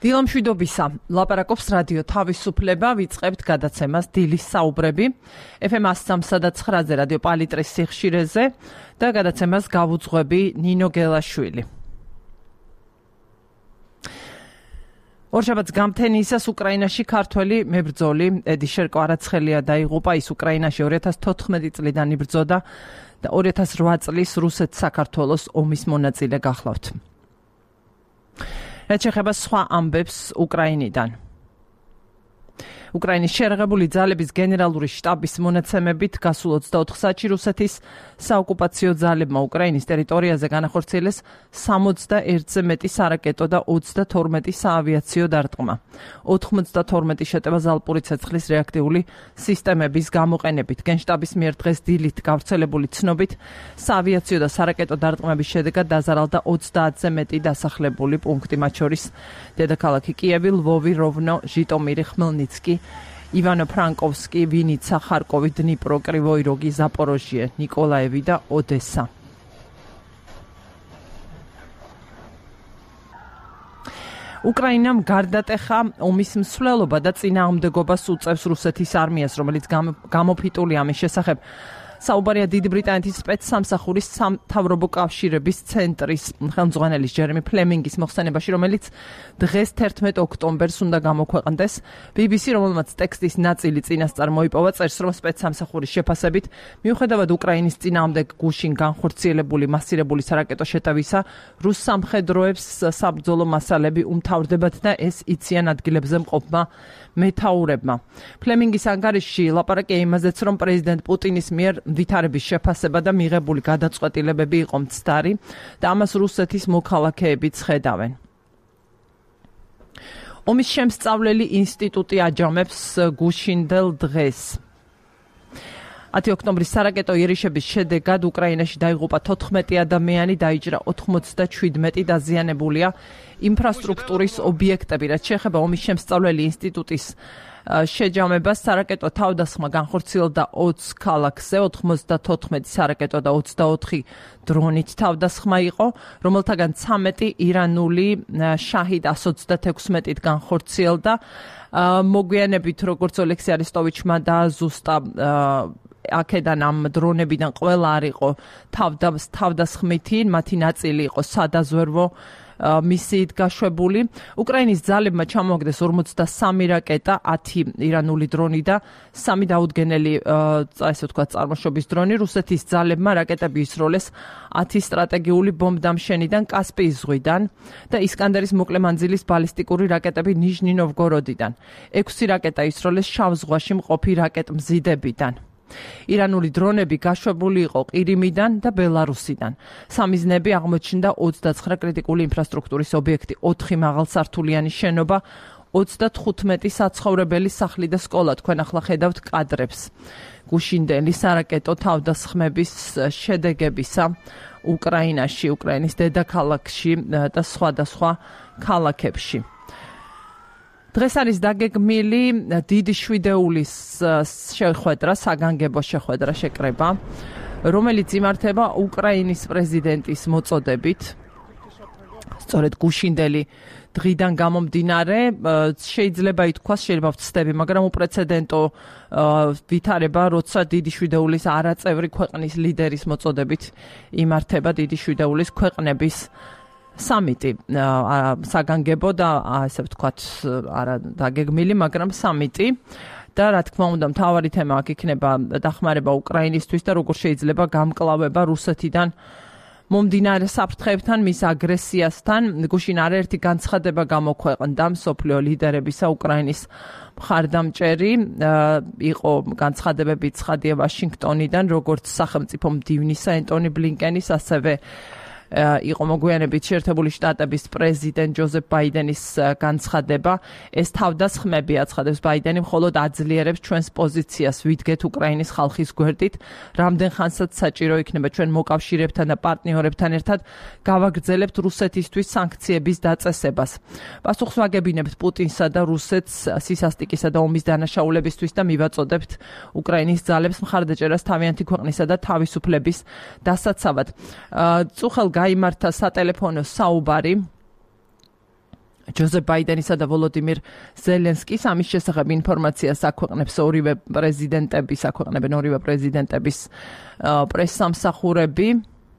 დილამშვიდობისა, ლაპარაკობს რადიო თავისუფლება, ვიწყებთ გადაცემას დილის საუბრები, FM 103.9-ზე რადიო პალიტრის სიხშირეზე და გადაცემას გავუძღვები ნინო გელაშვილი. ორშაბათს გამთენიისას უკრაინაში ქართველი მებრძოლი ედი შერკვარაცხელია დაიღუპა. ის უკრაინაში 2014 წლიდან იბრძოდა და 2008 წლის რუსეთ-საქართველოს ომის მონაწილე გახლავთ. რაც შეეხება სხვა ამბებს უკრაინიდან. უკრაინის შეერაღებული ძალების გენერალური შტაბის მონაცემებით გასულ 24 საათში რუსეთის საოკუპაციო ძალებმა უკრაინის ტერიტორიაზე განახორციელეს 61-ზე მეტი სარაკეტო და 32 საავიაციო დარტყმა. 92 შეტევა ზალპური ცეცხლის რეაქტიული სისტემების გამოყენებით. გენშტაბის მიერ დღეს დილით გავრცელებული ცნობით საავიაციო და სარაკეტო დარტყმების შედეგად დაზარალდა 30-ზე მეტი დასახლებული პუნქტი, მათ შორის დედაქალაქი კიევი, ლვოვი, როვნო, ჟიტომირი, ხმელნიცკი, ივანო-ფრანკოვსკი, ვინიცა, ხარკოვი, დნიპრო, კრივოი როგი, ზაპოროჟიე, ნიკოლაევი და ოდესა. უკრაინამ გარდატეხა ომის მსვლელობა და წინააღმდეგობას უწევს რუსეთის არმიას, რომელიც გამოფიტული ამის შესახებ. საუბარია დიდი ბრიტანეთის სპეცსამსახურის სამთავრობო კავშირების ცენტრის ხელმძღვანელის ჯერემი ფლემინგის მოხსენებაში, რომელიც დღეს 11 ოქტომბერს უნდა გამოქვეყნდეს. BBC, რომელმაც ტექსტის ნაწილი წინასწარ მოიპოვა, წერს, რომ სპეცსამსახურის შეფასებით, მიუხედავად უკრაინის წინააღმდეგ გუშინ განხორციელებული მასირებული სარაკეტო შეტევისა, რუს სამხედროებს საბრძოლო მასალები უმთავრდებათ და ეს იციან ადგილებზე მყოფმა მეთაურებმა. ფლემინგის ანგარიშში ლაპარაკია იმაზეც, რომ პრეზიდენტ პუტინის მიერ ვითარების შეფასება და მიღებული გადაწყვეტილებები იყო მცდარი და ამას რუსეთის მოქალაქეებიც ხედავენ. ომის შემსწავლელი ინსტიტუტი აჯამებს გუშინდელ დღეს. 10 ოქტომბრის სარაკეტო იერიშების შედეგად უკრაინაში დაიღუპა 14 ადამიანი, დაიჭრა 97 დაზიანებულია ინფრასტრუქტურის ობიექტები. რაც შეეხება ომის შემსწავლელი ინსტიტუტის შეჯამებას, სარაკეტო თავდასხმა განხორციელდა 20 ქალაქზე, 94 სარაკეტო და 24 დრონით თავდასხმა იყო, რომელთაგან 13 ირანული შაჰიდ 126-ით განხორციელდა. მოგვიანებით, როგორც ოლექსი არესტოვიჩმა და ზუსტა აქედან ამ დრონებიდან ყველა არ იყო თავდასხმითი, მათი ნაწილი იყო სადაზვერვო მისიით გაშვებული. უკრაინის ძალებმა ჩამოაგდეს 43 რაკეტა, 10 ირანული დრონი და 3 დაუდგენელი, ესე ვთქვათ, წარმოშობის დრონი. რუსეთის ძალებმა რაკეტები ისროლეს 10 სტრატეგიული ბომბდამშენიდან, კასპიის ზღვიდან და ისკანდერის მოკლე მანძილის ბალისტიკური რაკეტები ნიჟნი-ნოვგოროდიდან. 6 რაკეტა ისროლეს შავ ზღვაში მყოფი რაკეტმზიდებიდან. ირანული დრონები გაშვებული იყო ყირიმიდან და ბელარუსიდან. სამიზნები აღმოჩნდა 29 კრიტიკული ინფრასტრუქტურის ობიექტი, 4 მაღალსართულიანი შენობა, 35 საცხოვრებელი სახლი და სკოლა. თქვენ ახლა ხედავთ კადრებს გუშინდელი სარაკეტო თავდასხმების შედეგებისა უკრაინაში, უკრაინის დედაქალაქში და სხვადასხვა ქალაქებში. დღეს არის დაგეგმილი დიდი შვიდეულის შეხვედრა, საგანგებო შეხვედრა შეკრება, რომელიც იმართება უკრაინის პრეზიდენტის მოწოდებით. სწორედ გუშინდელი დღიდან გამომდინარე, შეიძლება ითქვას, შეიძლება ვცდები, მაგრამ უპრეცედენტო ვითარება, როცა დიდი შვიდეულის არაწევრი ქვეყნის ლიდერის მოწოდებით იმართება დიდი შვიდეულის ქვეყნების სამიტი, საგანგებო და ასე ვთქვათ, არა დაგეგმილი, მაგრამ სამიტი და რა თქმა უნდა, მთავარი თემა აქ იქნება დახმარება უკრაინისთვის და როგორ შეიძლება გამკლავება რუსეთიდან მომდინარე საფრთხეებთან, მის აგრესიასთან. გუშინ არაერთი განცხადება გამოქვეყნდა მსოფლიო ლიდერებისა, უკრაინის მხარდამჭერი იყო განცხადებები ცხადია ვაშინგტონიდან, როგორც სახელმწიფო მდივნისა ენტონი ბლინკენის, ასევე იყო მოგვიანებით შეერთებული შტატების პრეზიდენტ ჯოზეფ ბაიდენის განცხადება. ეს თავდასხმები, აცხადებს ბაიდენი, მხოლოდ აძლიერებს ჩვენს პოზიციას, ვიდგეთ უკრაინის ხალხის გვერდით, რამდენ ხანსაც საჭირო იქნება ჩვენ მოკავშირეებთან და პარტნიორებთან ერთად გავაგრძელებთ რუსეთისთვის სანქციების დაწესებას. პასუხს ვაგებინებთ პუტინსა და რუსეთს სისასტიკისა და ომის დანაშაულებისთვის და მივაწოდებთ უკრაინის ძალებს მხარდაჭერას თავიანთი ქვეყნისა და თავისუფლების დასაცავად. წუხელ გაიმართა სატელეფონო საუბარი ჯოზეფ ბაიდენისა და ვოლოდიმირ ზელენსკის ამის შესახებ ინფორმაციას აქვეყნებს ორივე პრეზიდენტების პრესსამსახურები.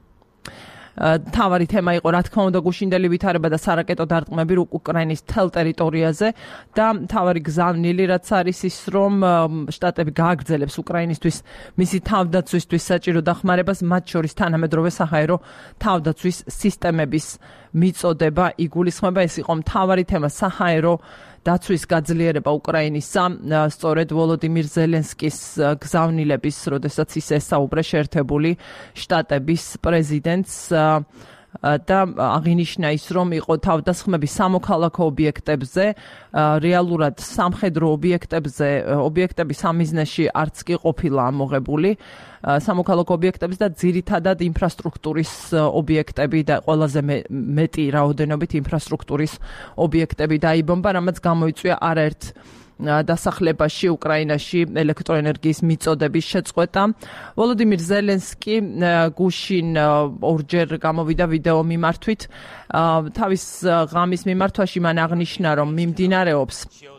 თავარი თემა იყო რა თქმა უნდა გუშინდელი ვითარება და სარაკეტო დარტყმები უკრაინის მთელ ტერიტორიაზე და თავარი გზავნილი რაც არის ის რომ შტატები გააგრძელებს უკრაინისთვის მისი თავდაცვისთვის საჭირო დახმარებას მათ შორის თანამედროვე საჰაერო თავდაცვის სისტემების მიწოდება იგულისხმება. ეს იყო მთავარი თემა საჰაერო დაცვის გაძლიერება უკრაინისა, სწორედ ვოლოდიმირ ზელენსკის გზავნილების, როდესაც ის ესაუბრა შეერთებული შტატების პრეზიდენტს და აღინიშნა ის, რომ იყო თავდასხმები სამოქალაქო ობიექტებზე, რეალურად სამხედრო ობიექტების სამიზნეში არც კი ყოფილა ამოღებული. სამოქალაქო ობიექტების და ძირითადად ინფრასტრუქტურის ობიექტები და ყველაზე მეტი რაოდენობით ინფრასტრუქტურის ობიექტები დაიბომბა, რამაც გამოიწვია არაერთ დასახლებაში უკრაინაში ელექტროენერგიის მიწოდების შეწყვეტა. ვოლოდიმირ ზელენსკი გუშინ ორჯერ გამოვიდა ვიდეო მიმართვით. თავის ღამის მიმართვაში მან აღნიშნა, რომ მიმდინარეობს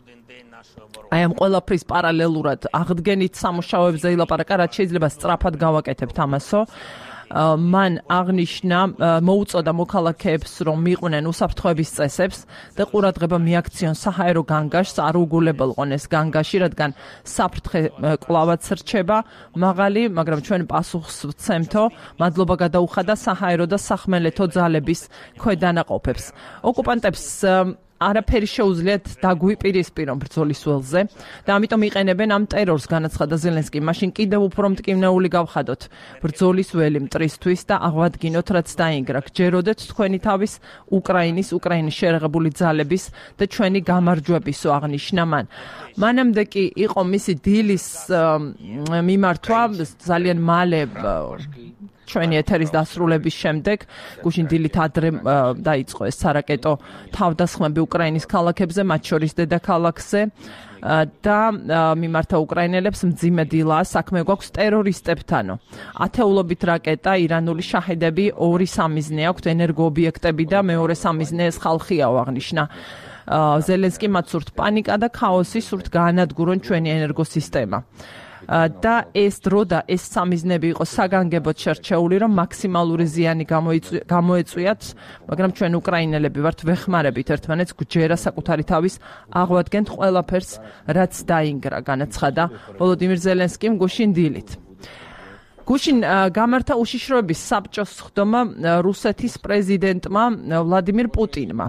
აი ამ ყველაფრის პარალელურად აღდგენით სამუშაოებზე ილაპარაკა, რაც შეიძლება სწრაფად გავაკეთებთ ამასო. მან აღნიშნა, მოუწოდა მოქალაქეებს, რომ მიყვნენ უსაფრთხოების წესებს და ყურადღება მიაქციონ საჰაერო განგაშს, არ უგულებელყონ ეს განგაში, რადგან საფრთხე კლავაც რჩება მაღალი, მაგრამ ჩვენ პასუხს ვცემთო. მადლობა გადაუხადა საჰაერო და სახმელეთო ძალების ქვედანაყოფებს. ოკუპანტებს არაფერი შეუძლიათ დაგვიპირისპირონ ბრძოლის ველზე და ამიტომ იყენებენ ამ ტერორს, განაცხადა ზელენსკი. მაშინ კიდევ უფრო მტკივნეული გავხადოთ ბრძოლის ველი მტრისთვის და აღვადგინოთ, რაც დაინგრა. გჯეროდეთ თქვენი თავის უკრაინის შეერაღებული ძალების და ჩვენი გამარჯვებისო, აღნიშნა მან. მანამდე კი იყო მისი დილის მიმართვა ძალიან მალე ჩვენი ეთერის დასრულების შემდეგ, გუშინ დილით ადრე დაიწყო ეს სარაკეტო თავდასხმები უკრაინის ქალაქებზე, მათ შორის დედაქალაქზე და მიმართა უკრაინელებს მძიმე დილაა საქმე გვაქვს ტერორისტებთანო. ათეულობით რაკეტა, ირანული შაჰედები, ორი სამიზნე აქვთ, ენერგოობიექტები და მეორე სამიზნე ეს ხალხიაო, აღნიშნა. ზელენსკი მათ სურთ პანიკა და ქაოსი, სურთ გაანადგურონ ჩვენი ენერგოსისტემა. და ეს დრო და ეს სამიზნები იყო საგანგებოდ შერჩეული, რომ მაქსიმალური ზიანი გამოეწვიათ, მაგრამ ჩვენ უკრაინელები ვართ, ვეხმარებით ერთმანეთს, გვჯერა საკუთარი თავის აღვადგენთ ყველაფერს, რაც დაინგრა, განაცხადა ვოლოდიმირ ზელენსკიმ გუშინ დილით. გუშინ გამართა უშიშროების საბჭოს ხდომა რუსეთის პრეზიდენტმა ვლადიმირ პუტინმა.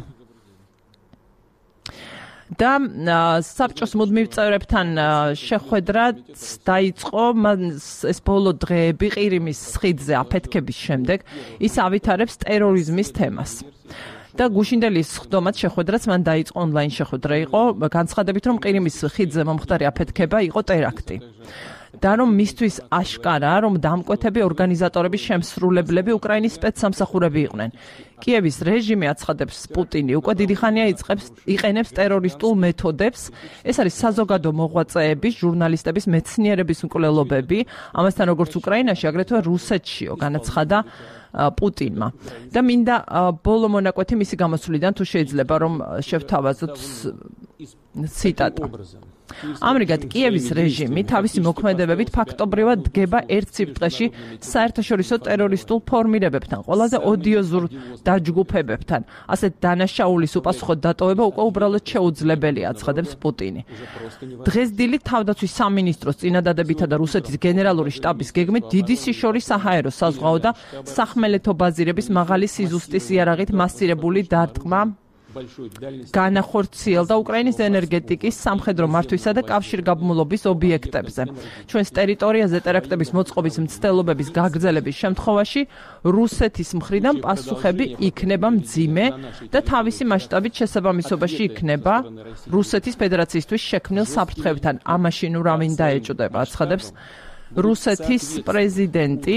და საბჭოს მუდმივ წევრებთან შეხვედრა დაიწყო ეს ბოლო დღეები ყირიმის ხიდზე აფეთქების შემდეგ ის ავითარებს ტერორიზმის თემას. და გუშინდელი ხდომაც შეხვედრაც მან დაიწყო ონლაინ შეხვედრა იყო, განცხადებით რომ ყირიმის ხიდზე მომხდარი აფეთქება იყო ტერაქტი. და რომ მისთვის აშკარაა, რომ დამკვეთები ორგანიზატორების შემსრულებლები უკრაინის სპეცსამსახურები იყვნენ. კიევის რეჟიმი, აცხადებს პუტინი, უკვე დიდი ხანია იყენებს ტერორისტულ მეთოდებს. ეს არის საზოგადო მოღვაწეების, ჟურნალისტების, მეცნიერების მკვლელობები, ამასთან როგორც უკრაინაში, აგრეთვე რუსეთშიო, განაცხადა პუტინმა. და მინდა ბოლო მონაკვეთი მისი გამოსვლიდან, თუ შეიძლება, რომ შევთავაზოთ ციტატა. ამრიგად, კიევის რეჟიმი თავისი მოქმედებებით ფაქტობრივად დგება ერთ სიბრტყეში საერთაშორისო ტერორისტულ ფორმირებებთან, ყველაზე ოდიოზურ დაჯგუფებებთან. ასეთ დანაშაულის უპასუხოდ დატოვება უკვე უბრალოდ შეუძლებელია, აცხადებს პუტინი. დღეს დილით თავდაცვის სამინისტროს წინადადებითა და რუსეთის გენერალური შტაბის გეგმით დიდი სიშორის საჰაერო, საზღვაო და სახმელეთო ბაზირების მაღალი სიზუსტის იარაღით მასირებული დარტყმა განახორციელდა უკრაინის ენერგეტიკის, სამხედრო მართვისა და კავშირგაბმულობის ობიექტებზე. ჩვენს ტერიტორიაზე ტერაქტების მოწყობის მცდელობების გაგრძელების შემთხვევაში რუსეთის მხრიდან პასუხები იქნება მძიმე და თავისი მასშტაბით შესაბამისობაში იქნება რუსეთის ფედერაციისთვის შექმნილ საფრთხეებთან. ამაში ნუ რა მინდა ეჭვდება, აცხადებს რუსეთის პრეზიდენტი.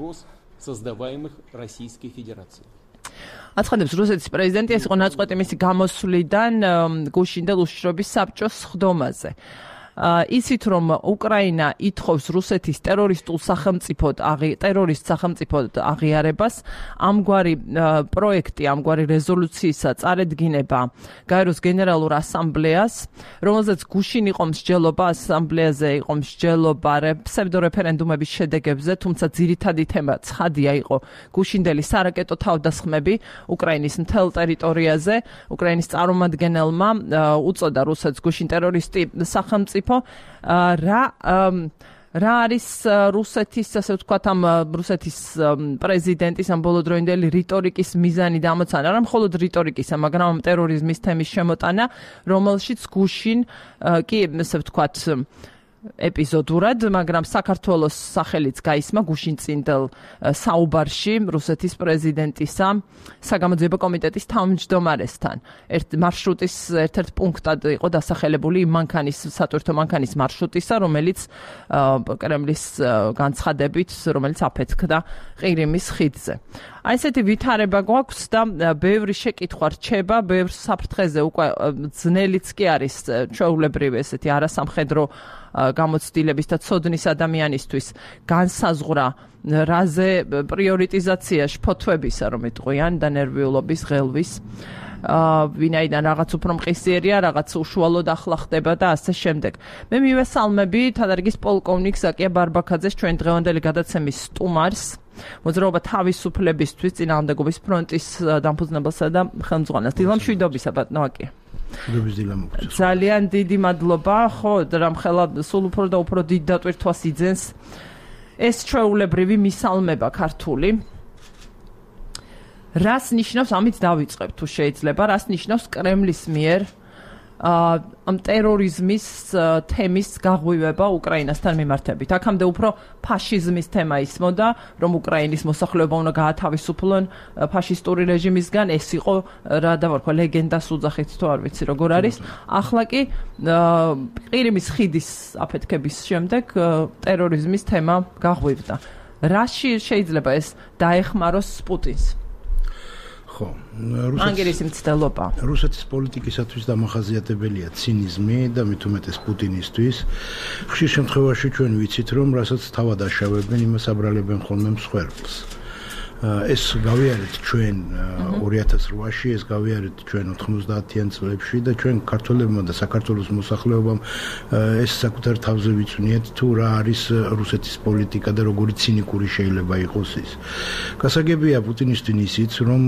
აცხადებს რუსეთის პრეზიდენტი, ეს იყო ნაწყვეტი მისი გამოსვლიდან გუშინდელ უშიშროების საბჭოს ხდომაზე. ისიც რომ უკრაინა ითხოვს რუსეთის ტერორისტულ სახელმწიფოდ აღიარებას, ამგვარი პროექტი, ამგვარი რეზოლუციის წარედგინება გაეროს გენერალურ ასამბლეას, რომელზეც გუშინ იყო მსჯელობა, ასამბლეაზე იყო მსჯელობა ფსევდორეფერენდუმების შედეგებზე, თუმცა ძირითადი თემა ცხადია იყო გუშინდელი სარაკეტო თავდასხმები უკრაინის მთელ ტერიტორიაზე. უკრაინის წარმომადგენელმა უწოდა რუსეთს გუშინ ტერორისტი სახელმწიფო. რა არის რუსეთის, ასე ვთქვათ, ამ რუსეთის პრეზიდენტის ამ ბოლოდროინდელი რიტორიკის მიზანი და ამოცანა, არა მხოლოდ რიტორიკისა, მაგრამ ამ ტერორიზმის თემის შემოტანა, რომელშიც გუშინ კი, ასე ვთქვათ, ეპიზოდურად, მაგრამ საქართველოს სახელიც გაისმა გუშინწინდელ საუბარში რუსეთის პრეზიდენტისა საგამოძიებო კომიტეტის თავმჯდომარესთან. მარშრუტის ერთ-ერთ პუნქტად იყო დასახელებული სატვირთო მანქანის მარშრუტისა, რომელიც კრემლის განცხადებით, რომელიც აფეთქდა ყირიმის ხიდზე. აი ესეთი ვითარება გვაქვს და ბევრი შეკითხვა რჩება, ბევრ საფრთხეზე უკვე ძნელიც კი არის ჩვეულებრივი ესეთი არასამხედრო გამოცდილების და ცოდნის ადამიანისთვის განსაზღვრა რაზე პრიორიტიზაცია შფოთვებისა, რომ იტყვიან და ნერვიულობის ღელვის. ვინაიდან რაღაც უფრო მყისიერია, რაღაც უშუალოდ ახლა ხდება და ასე შემდეგ. მე მივესალმები თადარიგის პოლკოვნიკ ზაკია ბარბაქაძეს, ჩვენ დღევანდელი გადაცემის სტუმარს, მოძრაობა თავისუფლებისთვის წინააღმდეგობის ფრონტის დამფუძნებელსა და ხელმძღვანელს. დილამშვიდობისა, ბატონო აკია. ძალიან დიდი მადლობა, ხო, რამხელა სულ უფრო და უფრო დიდ დატვირთვას იძენს ეს ჩვეულებრივი მისალმება ქართული. რას ნიშნავს, ამით დავიწყებ თუ შეიძლება, რას ნიშნავს კრემლის მიერ ამ ტერორიზმის თემის გაღვივება უკრაინასთან მიმართებით. აქამდე უფრო ფაშიზმის თემა ისმოდა, რომ უკრაინის მოსახლეობა უნდა გაათავისუფლონ ფაშისტური რეჟიმისგან, ეს იყო რა დავარქვა ლეგენდას უძახით თუ არ ვიცი როგორ არის. ახლა კი ყირიმის ხიდის აფეთქების შემდეგ ტერორიზმის თემა გაღვივდა. რაში შეიძლება ეს დაეხმაროს პუტინს? ხო, რუსეთის პოლიტიკისათვის დამახასიათებელია ცინიზმი და მით უმეტეს პუტინისთვის. ხშირ შემთხვევაში ჩვენ ვიცით, რომ რასაც თავად აშავებენ, იმას აბრალებენ ხოლმე მსხვერპლს. ეს გავიარეთ ჩვენ 2008-ში, ეს გავიარეთ ჩვენ 90-იან წლებში და ჩვენ ქართველებმა და საქართველოს მოსახლეობამ ეს საკუთარ თავზე ვიწვნიეთ თუ რა არის რუსეთის პოლიტიკა და როგორი ცინიკური შეიძლება იყოს ის. გასაგებია პუტინისთვის ისიც, რომ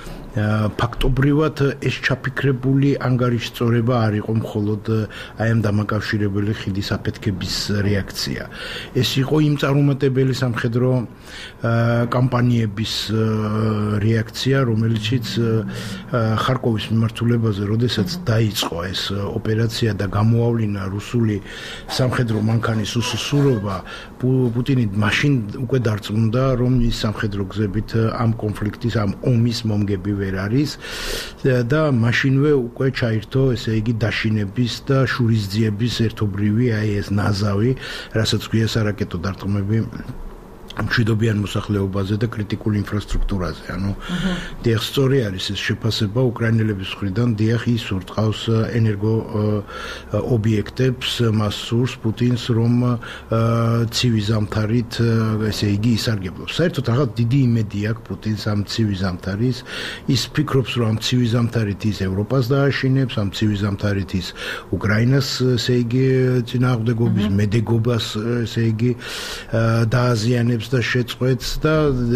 ფაქტობრივად ეს ჩაფიქრებული ანგარიშწორება არ იყო მხოლოდ აი ამ დამაკავშირებელი ხიდის აფეთქების რეაქცია. ეს იყო იმ წარუმატებელი სამხედრო კამპანიების რეაქცია, რომელიციც ხარკოვის მიმართულებაზე, როდესაც დაიწყო ეს ოპერაცია და გამოავლინა რუსული სამხედრო მანქანის უსუსურობა, პუტინი მაშინ უკვე დარწმუნდა, რომ ის სამხედრო გზებით ამ კონფლიქტის, ამ ომის მომგები ვერ არის და მაშინვე უკვე ჩაირთო, ესე იგი, დაშინების და შურისძიების ერთობრივი აი ეს ნაზავი, რასაც გვია სარაკეტო დარტყმები მშვიდობიან მოსახლეობაზე და კრიტიკულ ინფრასტრუქტურაზე. ანუ დიახ, სწორი არის ეს შეფასება უკრაინელების მხრიდან, დიახ, ის ურტყავს ენერგო ობიექტებს, მას სურს პუტინს, რომ ცივი ზამთარით, ესე იგი, ისარგებლოს. საერთოდ რაღაც დიდი იმედი აქვს პუტინს ამ ცივი ზამთარის. ის ფიქრობს, რომ ამ ცივი ზამთარით ის ევროპას დააშინებს, ამ ცივი ზამთარით ის უკრაინას, ესე იგი, წინააღმდეგობის მედეგობას, ესე იგი, დააზიანებს და შეწყვეტს და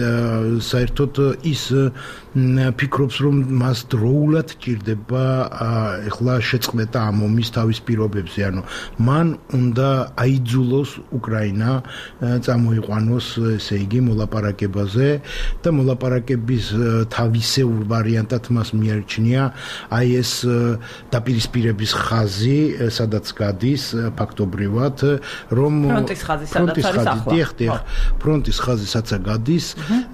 საერთოდ ის ფიქრობს, რომ მას დროულად ჭირდება ეხლა შეწყვეტა ამ ომის თავის პირობებზე, ანუ მან უნდა აიძულოს უკრაინა წამოიყვანოს, ესე იგი, მოლაპარაკებაზე და მოლაპარაკების თავისეულ ვარიანტად მას მიარჩნია აი ეს დაპირისპირების ხაზი, სადაც გადის ფაქტობრივად, რომ ფრონტის ხაზი სადაც არის ახლა. ფრონტის ხაზი სადაც გადის,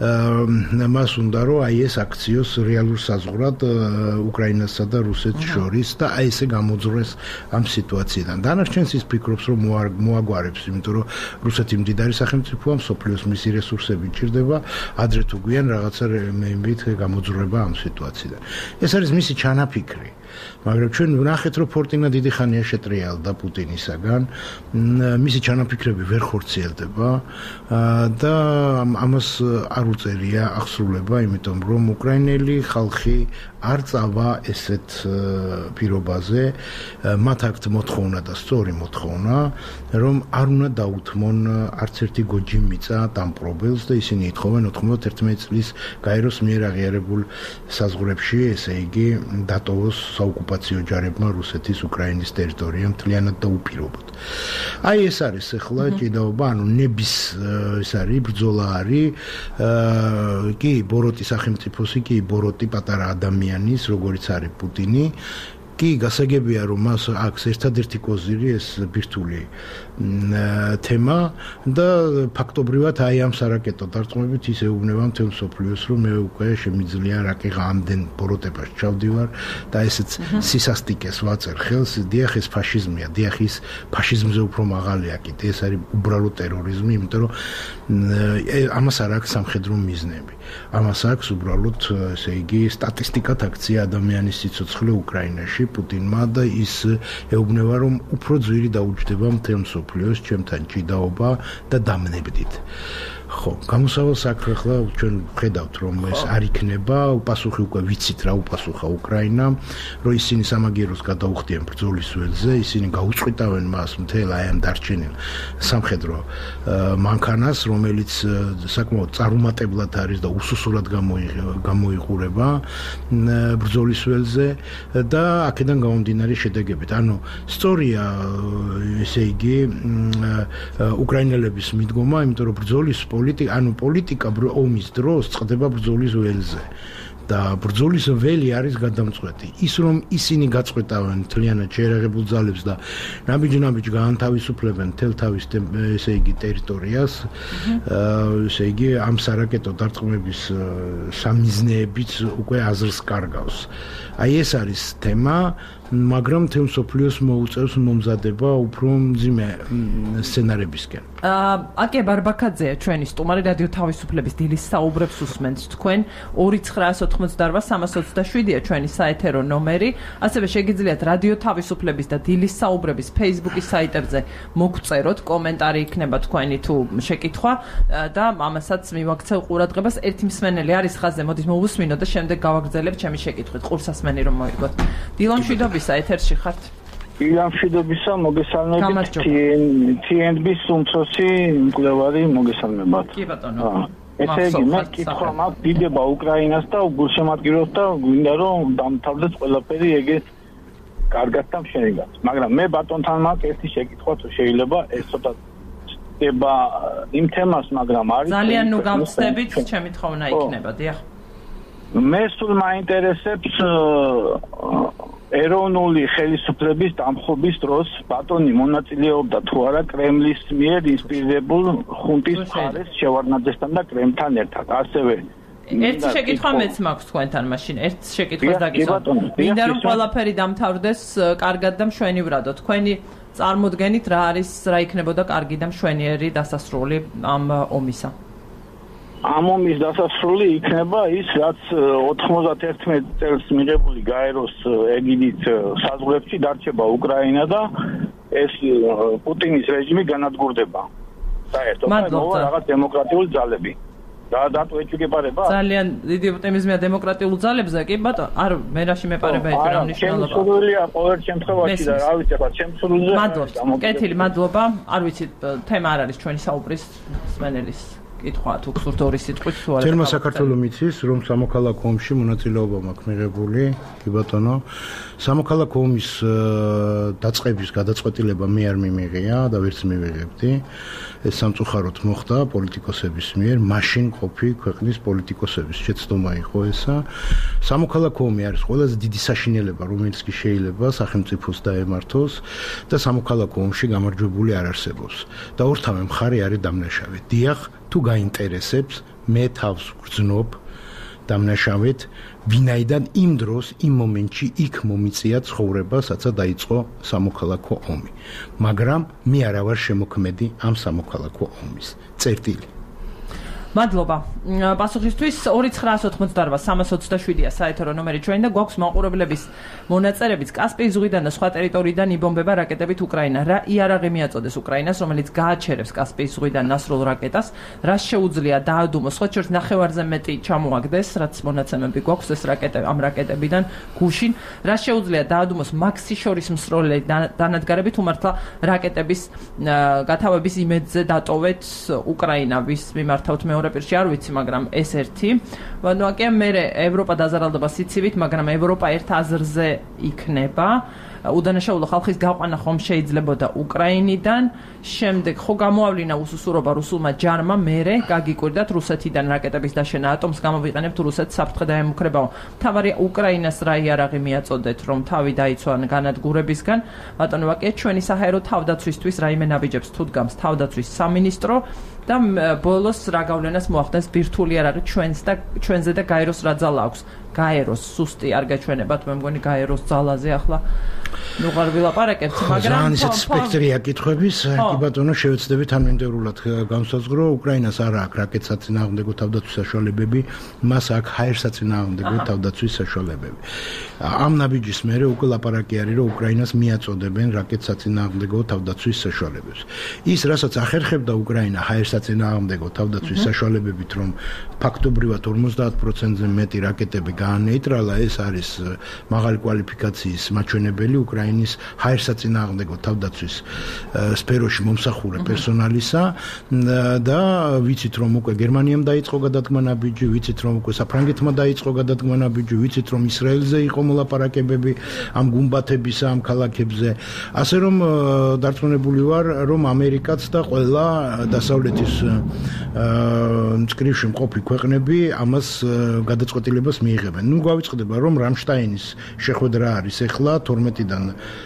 მას უნდა რომ აი ეს აქციოს რეალურ საზღვრად უკრაინასა და რუსეთს შორის და აი ესე გამოძრეს ამ სიტუაციიდან. დანარჩენს ის ფიქრობს, რომ მოაგვარებს, იმიტომ რომ რუსეთი მდიდარი სახელმწიფოა, მსოფლიოს მისი რესურსები ჭირდება, ადრე თუ გვიან რაღაცა მეებით გამოძრება ამ სიტუაციიდან. ეს არის მისი ჩანაფიქრი. მაგრამ ჩვენ ვნახეთ რომ ფორტინა დიდი ხანია შეტრიალდა პუტინისაგან მისი ჩანაფიქრები ვერ ხორციელდება და ამას არ უწერია აღსრულება იმიტომ რომ უკრაინელი ხალხი არ წავა ესეთ პირობაზე მათ აქვთ მოთხოვნა და სწორი მოთხოვნა რომ არ უნდა დაუთმონ არც ერთი გოჯი მიწა დამპყრობელს და ისინი ითხოვენ 91 წლის გაეროს მიერ აღიარებულ საზღვრებში ესე იგი დატოვოს საოკუპაციო ჯარებმა რუსეთის უკრაინის ტერიტორია მთლიანად და უპირობოდ აი ეს არის ახლა ჭიდაობა ანუ ნების ეს არის ბრძოლა არის კი ბოროტი სახელმწიფოსი კი ბოროტი პატარა ადამიანის როგორიც არის პუტინი კი გასაგებია რომ მას აქვს ერთადერთი კოზირი ეს ბირთვული თემა და ფაქტობრივად აი ამ სარაკეტო დარტყმებით ის ეუბნება მთელ მსოფლიოს რომ მე უკვე შემიძლია რაკიღა ამდენ ბოროტებას ჩავდივარ და ესეც სისასტიკეს ვაწერ ხელს დიახ ეს ფაშიზმია დიახ ის ფაშიზმზე უფრო მაღალია კიდე ეს არის უბრალო ტერორიზმი იმიტომ რომ ამას არ აქვს სამხედრო მიზნები ამას აქვს უბრალოდ ესე იგი სტატისტიკად აქცია ადამიანის სიცოცხლე უკრაინაში პუტინმა და ის ეუბნება რომ უფრო ძვირი დაუჯდება მთელ მსოფლიოს ჩემთან ჭიდაობა და დამნებდით ხო გამოსავალს აქ ახლა ჩვენ ხედავთ რომ ეს არ იქნება უპასუხი უკვე ვიცით რა უპასუხა უკრაინამ რომ ისინი სამაგიეროს გადაუხდიან ბრძოლის ველზე ისინი გაუწყვიტავენ მას მთელ აი ამ დარჩენილ სამხედრო მანქანას რომელიც საკმაოდ წარუმატებლად არის და უსუსურად გამოიყურება ბრძოლის ველზე და აქედან გამომდინარე შედეგებით ანუ სწორია ესე იგი უკრაინელების მიდგომა იმიტომ რომ ბრძოლის პოლიტიკა ომის დროს წყდება ბრძოლის ველზე და ბრძოლის ველი არის გადამწყვეტი ის რომ ისინი გაწყვეტავენ მთლიანად შეერაღებულ ძალებს და ნაბიჯ გაანთავისუფლებენ მთელ თავის ესე იგი ტერიტორიას ესე იგი ამ სარაკეტო დარტყმების სამიზნეებით უკვე აზრს კარგავს აი ეს არის თემა მაგრამ თემ სოფლიოს მოუწევს მომზადება უფრო მძიმე სცენარებისკენ. აკე ბარბაკაძეა ჩვენი სტუმარი რადიო თავისუფლების დილის საუბრებს უსმენთ თქვენ 2988327-ია ჩვენი საეთერო ნომერი. ასევე შეგიძლიათ რადიო თავისუფლების და დილის საუბრების Facebook-ის საიტებზე მოგწეროთ კომენტარი იქნება თქვენი თუ შეკითხვა და ამასაც მივაქცევ ყურადღებას. ერთი მსმენელი არის ხაზზე, მოდით მოვუსმინოთ და შემდეგ გავაგრძელებთ ჩემი შეკითხვით. ყურსასმენი რომ მოიგოთ. დილონ მშვიდობისა ეთერში ხართ. დილონ მშვიდობისა მოგესალმებით. TNB-ის უმცროსი მკვლევარი მოგესალმებათ. კი ბატონო. ესე იგი მე კითხვა მაქვს დიდება უკრაინას და გულშემატკივრობს და გვინდა რომ დამთავრდეს ყველაფერი ეგეთ კარგად და მშვენივრად. მაგრამ მე ბატონთან მაქვს ერთი შეკითხვა თუ შეიძლება ეს ცოტა ხდება იმ თემას, მაგრამ არის ძალიან ნუ გავხსნებით, ჩემი თხოვნა იქნება, დიახ. მე სულ მაინტერესებს ეროვნული ხელისუფლების დამხობის დროს ბატონი მონაწილეობდა თუ არა კრემლის მიერ ინსპირირებულ ხუნტის მხარეს შევარდნაძესთან და კრემლთან ერთად. ასევე ერთი შეკითხვა მეც მაქვს თქვენთან მაშინ. ერთ შეკითხვას დაგისვამთ. მინდა რომ ყველაფერი დამთავრდეს კარგად და მშვენივრადო. თქვენი წარმოდგენით რა არის, რა იქნებოდა კარგი და მშვენიერი დასასრული ამ ომისა? ამ ომის დასასრული იქნება ის, რაც 91 წელს მიღებული გაეროს ეგიდით საზღვრებში დარჩება უკრაინა და ეს პუტინის რეჟიმი განადგურდება. საერთოდ რაღაც დემოკრატიული ძალები. დატო ეჭვგებარება? ძალიან დიდი ოპტიმიზმია დემოკრატიულ ძალებზე, კი ბატონო? არ მე რაში მეპარება ეს რა მნიშვნელობა? შემსრულია ყოველ შემთხვევაში და რა ვიცი, შემსრულზე. მადლობა. კეთილი, მადლობა. არ ვიცი, თემა არ არის ჩვენი საუბრის მსმენელის. კითხვა თუ გსურთ ორი სიტყვით თუ არა. თერმა საქართველოს მიცის რომ სამოქალაქო ომში მონაწილეობა მაქვს მიღებული, კი ბატონო. სამოქალაქო ომის დაწყების გადაწყვეტილება მე არ მიმიღია და ვერც მივიღებდი. ეს სამწუხაროდ მოხდა პოლიტიკოსების მიერ, მაშინ ყოფი ქვეყნის პოლიტიკოსების შეცდომა იყო ესა. სამოქალაქო ომი არის ყველაზე დიდი საშინელება, რომელიც კი შეიძლება სახელმწიფოს დაემართოს და სამოქალაქო ომში გამარჯვებული არ არსებობს. და ორთავე მხარე არის დამნაშავე. დიახ, თუ გაინტერესებს, მე თავს ვგრძნობ დამნაშავედ, ვინაიდან იმ დროს, იმ მომენტში იქ მომიწია ცხოვრება, საცა დაიწყო სამოქალაქო ომი. მაგრამ მე არა ვარ შემოქმედი ამ სამოქალაქო ომის. წერტილი. მადლობა. პასუხისთვის 2988-327-ია საეთერო ნომერი ჩვენ და გვაქვს მაყურებლების მონაწერებიც კასპიის ზღვიდან და სხვა ტერიტორიიდან იბომბება რაკეტებით უკრაინა. რა იარაღი მიაწოდეს უკრაინას, რომელიც გააჩერებს კასპიის ზღვიდან ნასრულ რაკეტას, რა შეუძლია დაადუმოს, სხვა შორის ნახევარზე მეტი ჩამოაგდეს, რაც მონაცემები გვაქვს ეს რაკეტები ამ რაკეტებიდან გუშინ, რა შეუძლია დაადუმოს მაქსი შორის მსროლელი დანადგარებით უმართლა რაკეტების გათავების იმედზე დატოვეთ უკრაინავის მიმართავთ მეორე პირში არ ვიცი, მაგრამ ეს ერთი. ნოაკია მე ევროპა დაზარალდება სიცივით, მაგრამ ევროპა ერთ აზრზე იქნება. უდანაშაულო ხალხის გაყვანა ხომ შეიძლებოდა უკრაინიდან, შემდეგ ხო გამოავლინა უსუსურობა რუსულმა ჯარმა, მერე გაგიკვირდათ რუსეთიდან რაკეტების დაშენა ატომს გამოვიყენებთ რუსეთს საფრთხე დაემუქრებაო. მთავარია უკრაინას რა იარაღი მიაწოდეთ, რომ თავი დაიცვან განადგურებისგან. ბატონო ვაკია, ჩვენი საჰაერო თავდაცვისთვის რაიმე ნაბიჯებს თუ დგამს თავდაცვის სამინისტრო და ბოლოს რა გავლენას მოახდენს ბირთვული იარაღი ჩვენზე და გაეროს რა ძალა აქვს. გაეროს სუსტი არ გაჩვენებათ, მე მგონი გაეროს ძალაზე ახლა ნუღარ ვილაპარაკებთ, მაგრამ ძალიან ისეთ სპექტრია კითხვების, კი ბატონო, შევეცდებით ამენდევრულად განსაზღვრო, უკრაინას არ აქვს რაკეტსაწინააღმდეგო თავდაცვის საშუალებები, მას აქვს ჰაერსაწინააღმდეგო თავდაცვის საშუალებები. ამ ნაბიჯის მერე უკვე ლაპარაკი არის, რომ უკრაინას მიაწოდებენ რაკეტსაწინააღმდეგო თავდაცვის საშუალებებს. ის, რასაც ახერხებდა უკრაინა ჰაერსაწინააღმდეგო თავდაცვის საშუალებებით, რომ ფაქტობრივად 50%-ზე მეტი რაკეტები გაანეიტრალა, ეს არის მაღალი კვალიფიკაციის მაჩვენებელი უკრაინის ჰაერსაწინააღმდეგო თავდაცვის სფეროში მომსახურე პერსონალისა და ვიცით რომ უკვე გერმანიამ დაიწყო გადადგმა ნაბიჯი, ვიცით რომ უკვე საფრანგეთმა დაიწყო გადადგმა ნაბიჯი, ვიცით რომ ისრაელზე იყო მოლაპარაკებები ამ გუმბათებისა, ამ ქალაქებზე. ასე რომ დარწმუნებული ვარ, რომ ამერიკაც და ყველა დასავლეთის მწკრივში მყოფი ქვეყნები ამას გადაწყვეტილებას მიიღებენ. ნუ გავიწყდება რომ რამშტაინის შეხვედრა არის ახლა 12-დან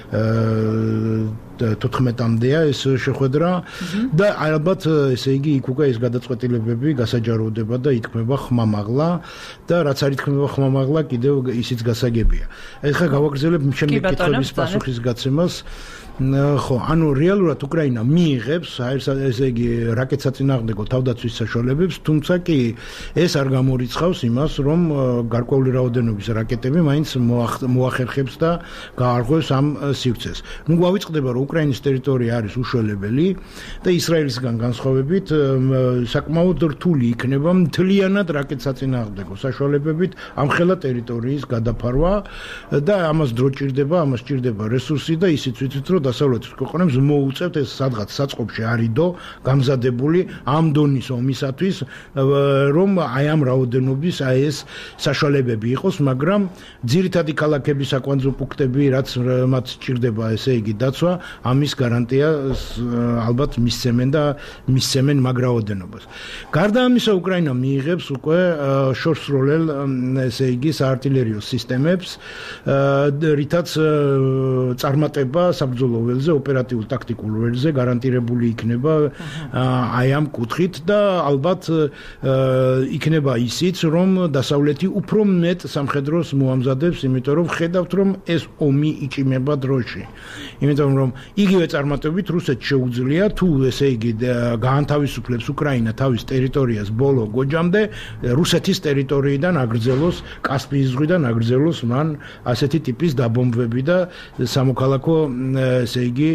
14-მდეა ეს შეხვედრა და ალბათ ესე იგი იქ უკვე ეს გადაწყვეტილებები გასაჯაროვდება და ითქმება ხმამაღლა და რაც არ ითქმება ხმამაღლა კიდევ ისიც გასაგებია. ეხლა გავაგრძელებ შემდეგი კითხვების პასუხის გაცემას. ხო, ანუ რეალურად უკრაინა მიიღებს ესე იგი რაკეტსაწინააღმდეგო თავდაცვის საშუალებებს, თუმცა კი ეს არ გამორიცხავს იმას, რომ გარკვეული რაოდენობის რაკეტები მაინც მოახერხებს და გაარღვევს ამ სივრცეს. ნუ გავიწყდება, რომ უკრაინის ტერიტორია არის უშველებელი და ისრაელისგან განსხვავებით საკმაოდ რთული იქნება მთლიანად რაკეტსაწინააღმდეგო საშუალებებით ამხელა ტერიტორიის გადაფარვა და ამას დრო ჭირდება, ამას ჭირდება რესურსი და ისიც ვიცით, რომ დასავლეთის ქვეყნებს მოუწევთ ეს სადღაც საწყობში არიდო გამზადებული ამ დონის ომისათვის, რომ აი ამ რაოდენობის აი ეს საშუალებები იყოს, მაგრამ ძირითადი ქალაქების საკვანძო პუნქტები, რაც მათ ჭირდება, ესე იგი დაცვა, ამის გარანტია ალბათ მისცემენ მაგ რაოდენობას. გარდა ამისა, უკრაინა მიიღებს უკვე შორსროლელ, ესე იგი, საარტილერიო სისტემებს, რითაც წარმატება საბრძოლო ველზე, ოპერატიულ ტაქტიკულ ველზე გარანტირებული იქნება აი ამ კუთხით და ალბათ იქნება ისიც, რომ დასავლეთი უფრო მეტ სამხედროს მოამზადებს, იმიტომ რომ ხედავთ, რომ ეს ომი იჭიმება დროში. იმიტომ რომ იგივე წარმატებით რუსეთს შეუძლია თუ ესე იგი გაანთავისუფლებს უკრაინა თავის ტერიტორიას ბოლო გოჯამდე, რუსეთის ტერიტორიიდან აგრძელოს, კასპიის ზღვიდან აგრძელოს მან ასეთი ტიპის დაბომბვები და სამოქალაქო ესე იგი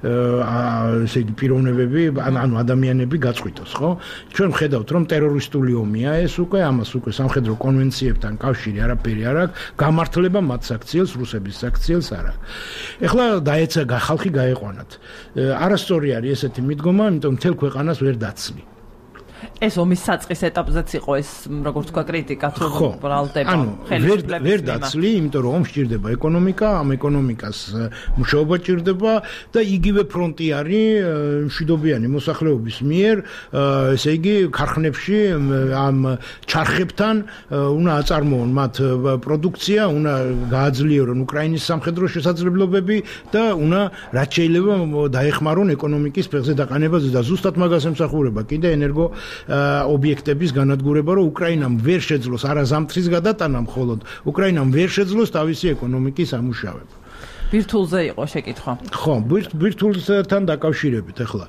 პიროვნებები, ანუ ადამიანები გაწყვიტოს, ხო? ჩვენ ვხედავთ, რომ ტერორისტული ომია ეს უკვე, ამას უკვე სამხედრო კონვენციებთან კავშირი არაფერი არ აქვს, გამართლება მათ საქციელს, რუსების საქციელს არ აქვს. ეხლა დაეცა ხალხი გაეყვანათ. არასწორი არის ესეთი მიდგომა, იმიტომ მთელ ქვეყანას ვერ დაცლი. ეს ომის საწყის ეტაპზეც იყო ეს, როგორც თქვა, კრიტიკა თუ ბრალდება ხელისუფლების. ვერ დაცლი, იმიტომ რომ ომს ჭირდება ეკონომიკა, ამ ეკონომიკას მუშაობა ჭირდება და იგივე ფრონტი არის მშვიდობიანი მოსახლეობის მიერ, ესე იგი, ქარხნებში ამ ჩარხებთან უნდა აწარმოონ მათ პროდუქცია, უნდა გააძლიერონ უკრაინის სამხედრო შესაძლებლობები და უნდა რაც შეიძლება დაეხმარონ ეკონომიკის ფეხზე დაყანებაზე და ზუსტად მაგას ემსახურება კიდე ენერგო ობიექტების განადგურება, რომ უკრაინამ ვერ შეძლოს არა ზამთრის გადატანა მხოლოდ, უკრაინამ ვერ შეძლოს თავისი ეკონომიკის ამუშავება. ბირთულზე იყო შეკითხვა. ხო, ბირთულთან დაკავშირებით ახლა.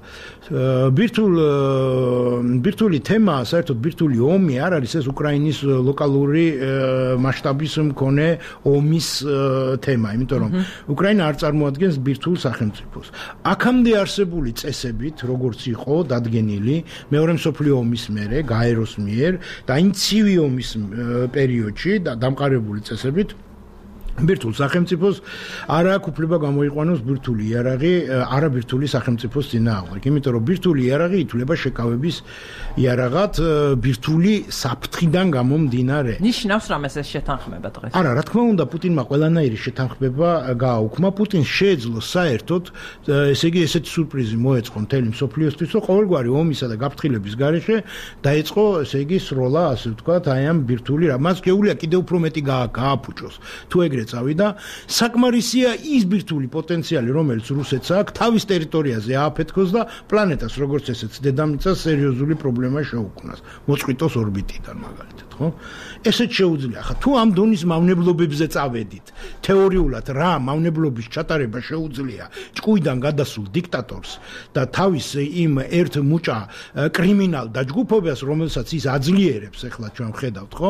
ბირთული თემა, საერთოდ ბირთული ომი არ არის ეს უკრაინის ლოკალური მასშტაბის მქონე ომის თემა, იმიტომ რომ უკრაინა არ წარმოადგენს ბირთულ სახელმწიფოს. აქამდე არსებული წესებით, როგორც იყო დადგენილი მეორე მსოფლიო ომის მერე, გაეროს მიერ და იმ ცივი ომის პერიოდში დამყარებული წესებით ბირთულ სახელმწიფოს არ აქვს უფლება გამოიყვანოს ბირთული იარაღი არაბირთული სახელმწიფოს წინააღმდეგ, იმიტომ რომ ბირთული იარაღი ითვლება შეკავების იარაღად ბირთული საფრთხიდან გამომდინარე. ნიშნავს რამეს ეს შეთანხმება დღეს? არა, რა თქმა უნდა, პუტინმა ყველანაირი შეთანხმება გააუქმა. პუტინს შეეძლო საერთოდ, ესე იგი, ესეთი სურპრიზი მოეწყო მთელი მსოფლიოსთვის, რომ ყოველგვარი ომისა და გაფრთხილების გარეშე დაიწყო, ესე იგი, სროლა, ასე ვთქვათ, აი ამ ბირთული მას შეუძლია კიდევ უფრო მეტი გააფუჭოს. თუ ეგრე წავიდა, საკმარისია ის ბირთული პოტენციალი, რომელიც რუსეთს აქვს, თავის ტერიტორიაზე ააფეთქოს და პლანეტას, როგორც ესეც დედამიწას სერიოზული პრობლემა შეუქმნას. მოწყვიტოს ორბიტიდან მაგალითად, ხო? ესეც შეუძლია. ხა თუ ამ დონის მავნებლობებზე წავედით, თეორიულად რა მავნებლობის ჩატარება შეუძლია ჭკუიდან გადასულ დიქტატორს და თავის იმ ერთ მუჭა კრიმინალ დაჯგუფებას, რომელსაც ის აძლიერებს, ახლა ჩვენ ვხედავთ, ხო?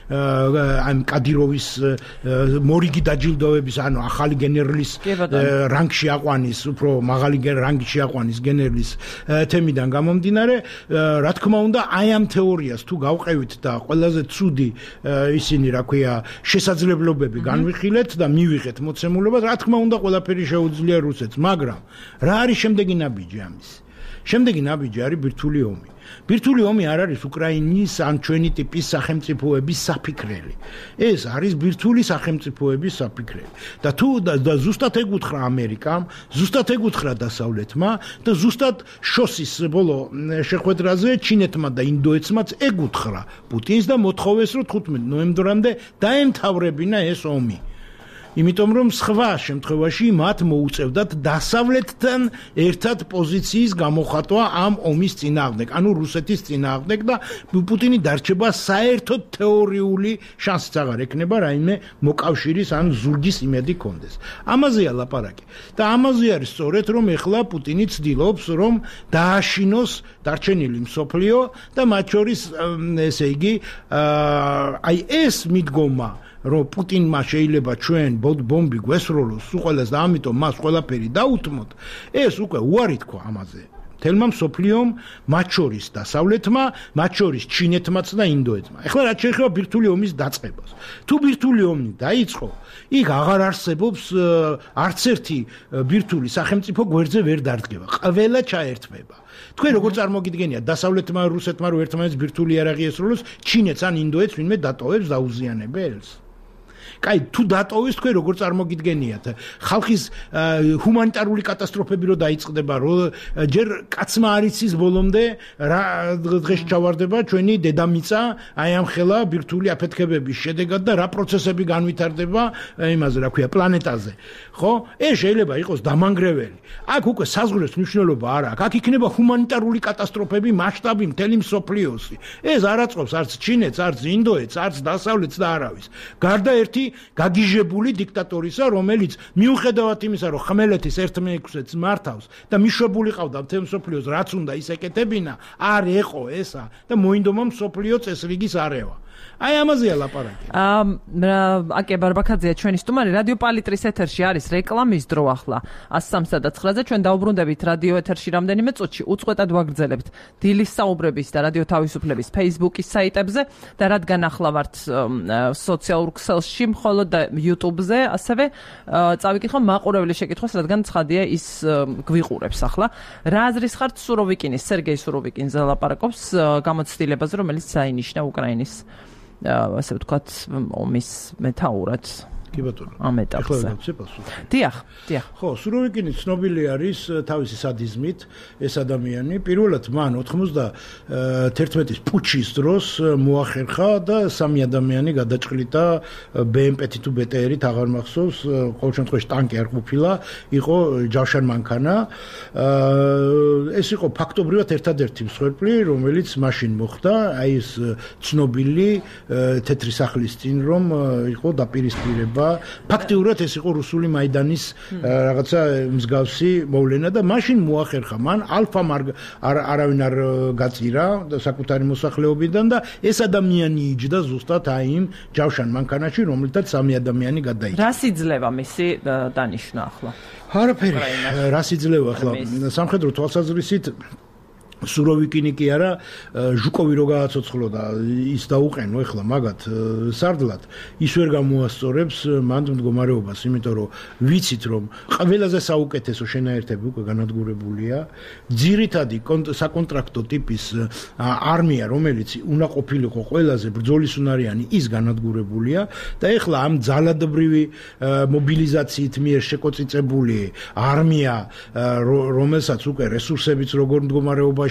ამ კადიროვის მორიგი დაჯილდოების, ანუ ახალი გენერლის რანგში აყვანის, უფრო მაღალი რანგში აყვანის გენერლის თემიდან გამომდინარე, რა თქმა უნდა, აი ამ თეორიას თუ გავყევით და ყველაზე ცუდი ისინი, რა ქვია, შესაძლებლობები განვიხილეთ და მივიღეთ მოცემულობას, რა თქმა უნდა, ყველაფერი შეუძლია რუსეთს, მაგრამ რა არის შემდეგი ნაბიჯი ამის? შემდეგი ნაბიჯი არის ბირთული ომი. ბირთული ომი არ არის უკრაინის ან ჩვენი ტიპის სახელმწიფოების საფიქრელი. ეს არის ბირთული სახელმწიფოების საფიქრელი. და თუ ზუსტად ეკუთხრა ამერიკამ, ზუსტად ეკუთხრა დასავლეთმა და ზუსტად შოსის ბოლო შეხვედრაზე ჩინეთმა და ინდოეთმაც ეკუთხრა პუტინს და მოთხოვეს, რომ 15 ნოემბრამდე დაემთავრებინა ეს ომი. იმიტომ რომ სხვა შემთხვევაში მათ მოუწევდათ დასავლეთთან ერთად პოზიციის გამოხატვა ამ ომის წინააღმდეგ, ანუ რუსეთის წინააღმდეგ და პუტინი დარჩება საერთოდ თეორიული შანსიც აღარ ექნება რაიმე მოკავშირის ან ზურგის იმედი კონდეს. ამაზეა ლაპარაკი. და ამაზე არის სწორედ რომ ეხლა პუტინი ცდილობს რომ დააშინოს დარჩენილი მსოფლიო და მათ შორის ესე იგი აი ეს მიდგომა რომ პუტინმა შეიძლება ჩვენ ბომბი გვესროლოს უყველას და ამიტომ მას ყველაფერი დაუთმოთ, ეს უკვე უარი თქვა ამაზე. თელმა მსოფლიომ, მათ შორის დასავლეთმა, მათ შორის ჩინეთმაც და ინდოეთმა. ეხლა რაც შეეხება ბირთული ომის დაწყებას. თუ ბირთული ომი დაიწყო, იქ აღარ არსებობს არც ერთი ბირთული სახელმწიფო გვერდზე ვერ დარდგება. ყველა ჩაერთვება. თქვენ როგორ წარმოგიდგენიათ დასავლეთმა რუსეთმა რომ ერთმანეთს ბირთული იარაღი ესროლოს, ჩინეთს ან ინდოეთს ვინმე დატოვებს დაუზიანებელს? კაი, თუ დატოვეს, თქვენ როგორ წარმოგიდგენიათ? ხალხის ჰუმანიტარული კატასტროფები რო დაიწყდება, რომ ჯერ კაცმა არ იცის ბოლომდე რა დღეს ჩავარდება ჩვენი დედამიწა, აი ამ ხელა ბირთული აფეთქებების შედეგად და რა პროცესები განვითარდება იმაზე, რა ქვია, პლანეტაზე. ხო? ეს შეიძლება იყოს დამანგრეველი. აქ უკვე საზღვრებს მნიშვნელობა არ აქვს. აქ იქნება ჰუმანიტარული კატასტროფები მასშტაბი მთელი მსოფლიოსი. ეს არ აწყობს არც ჩინეთს, არც ინდოეთს, არც დასავლეთს და არავის. გარდა ერთი გაგიჟებული დიქტატორისა, რომელიც მიუხედავად იმისა, რომ ხმელეთის ერთ-მეექვსეც მართავს და მიშვებული ყავდა მთელ მსოფლიოს, რაც უნდა ის ეკეთებინა, არ ეყო ესა და მოინდომა მსოფლიო წესრიგის არევა. აი ამაზეა ლაპარაკი. აკე ბარბაქაძეა ჩვენი სტუმარი, რადიო პალიტრის ეთერში არის რეკლამის დრო ახლა 103-9-ზე. ჩვენ დაუბრუნდებით რადიო ეთერში რამდენიმე წუთში, უწყვეტად ვაგრძელებთ დილის საუბრების და რადიო თავისუფლების Facebook-ის საიტებზე და რადგან ახლა ვართ სოციალურ ქსელში, მხოლოდ და YouTube-ზე, ასევე წავიკითხო მაყურებლის შეკითხვას, რადგან ცხადია ის გვიყურებს ახლა. რა აზრის ხართ სუროვიკინის, სერგეი სუროვიკინზე ლაპარაკობს გამოცდილებაზე, რომელიც საინიშნა უკრაინის ასე ვთქვათ ომის მეთაურად. კი ბატონო. ამ ეტაპზე. დიახ. ხო, სუროვიკინი ცნობილი არის თავისი სადიზმით, ეს ადამიანი. პირველად მან 91-ის პუჩის დროს მოახერხა და სამი ადამიანი გადაჭყლიტა BMP-ით თუ BTR-ით, აღარ მახსოვს, ყოველ შემთხვევაში ტანკი არ ყოფილა, იყო ჯავშან მანქანა. ეს იყო ფაქტობრივად ერთადერთი მსხვერპლი, რომელიც მაშინ მოხდა, აი ეს ცნობილი თეთრი სახლის წინ რომ იყო დაპირისპირება ითვლება. ფაქტიურად ეს იყო რუსული მაიდანის რაღაცა მსგავსი მოვლენა და მაშინ მოახერხა მან ალფა არავინ არ გაწირა საკუთარი მოსახლეობიდან და ეს ადამიანი იჯდა ზუსტად აი იმ ჯავშან მანქანაში, რომელთაც 3 ადამიანი გადაიჭრა. რას იძლევა მისი დანიშვნა ახლა? არაფერი, რას იძლევა ახლა? სამხედრო თვალსაზრისით სუროვიკინი კი არა, ჟუკოვი რო გააცოცხლო და ის დაუყენო ახლა მაგათ სარდლად, ის ვერ გამოასწორებს მანდ მდგომარეობას, იმიტომ რომ ვიცით რომ ყველაზე საუკეთესო შენაერთები უკვე განადგურებულია, ძირითადი საკონტრაქტო ტიპის არმია, რომელიც უნდა ყოფილიყო ყველაზე ბრძოლისუნარიანი, ის განადგურებულია და ახლა ამ ძალადობრივი მობილიზაციით მიერ შეკოწიწებული არმია, რომელსაც უკვე რესურსებიც როგორ მდგომარეობა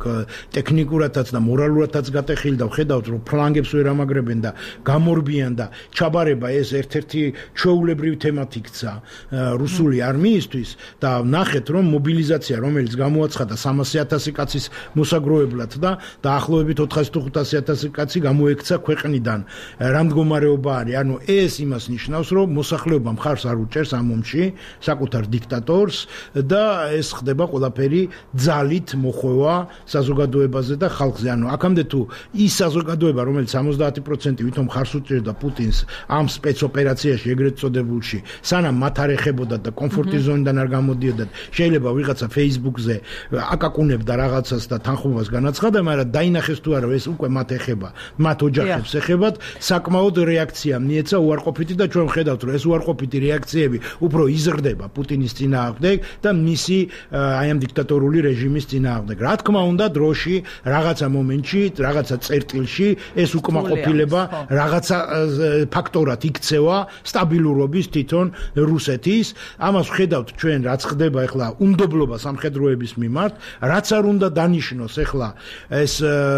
ტექნიკურადაც და მორალურადაც გატეხილი და ვხედავთ რომ ფლანგებს ვერ ამაგრებენ და გამორბიან და ჩაბარება ეს ერთ-ერთი ჩვეულებრივი თემად იქცა რუსული არმიისთვის და ნახეთ რომ მობილიზაცია რომელიც გამოაცხადა 300,000 კაცის მოსაგროებლად და დაახლოებით 400-500,000 კაცი გამოექცა ქვეყნიდან რა მდგომარეობა არის ანუ ეს იმას ნიშნავს რომ მოსახლეობა მხარს არ უჭერს ამ ომში საკუთარ დიქტატორს და ეს ხდება ყველაფერი ძალით მოხვევა საზოგადოებაზე და ხალხზე. ანუ აქამდე თუ ის საზოგადოება, რომელიც 70% ვითომ ხარს უჭერდა პუტინს ამ სპეცოპერაციაში ეგრეთ წოდებულში, სანამ მათ არ ეხებოდა და კომფორტის ზონიდან არ გამოდიოდათ, შეიძლება ვიღაცა Facebook-ზე აკაკუნებდა რაღაცას და თანხმობას განაცხადა, მაგრამ დაინახეს თუ არა ეს უკვე მათ ეხება, მათ ოჯახებს ეხებათ, საკმაოდ რეაქცია მიეცა უარყოფითი და ჩვენ ვხედავთ, რომ ეს უარყოფითი რეაქციები უფრო იზრდება პუტინის წინააღმდეგ და მისი აი ამ დიქტატორული რეჟიმის წინააღმდეგ. რა თქმა უნდა დროში რაღაცა მომენტში რაღაცა წერტილში ეს უკმაყოფილება რაღაცა ფაქტორად იქცევა სტაბილურობის თვითონ რუსეთის ამას ვხედავთ ჩვენ რაც ხდება ახლა უნდობლობა სამხედროების მიმართ რაც არ უნდა დანიშნოს ახლა ეს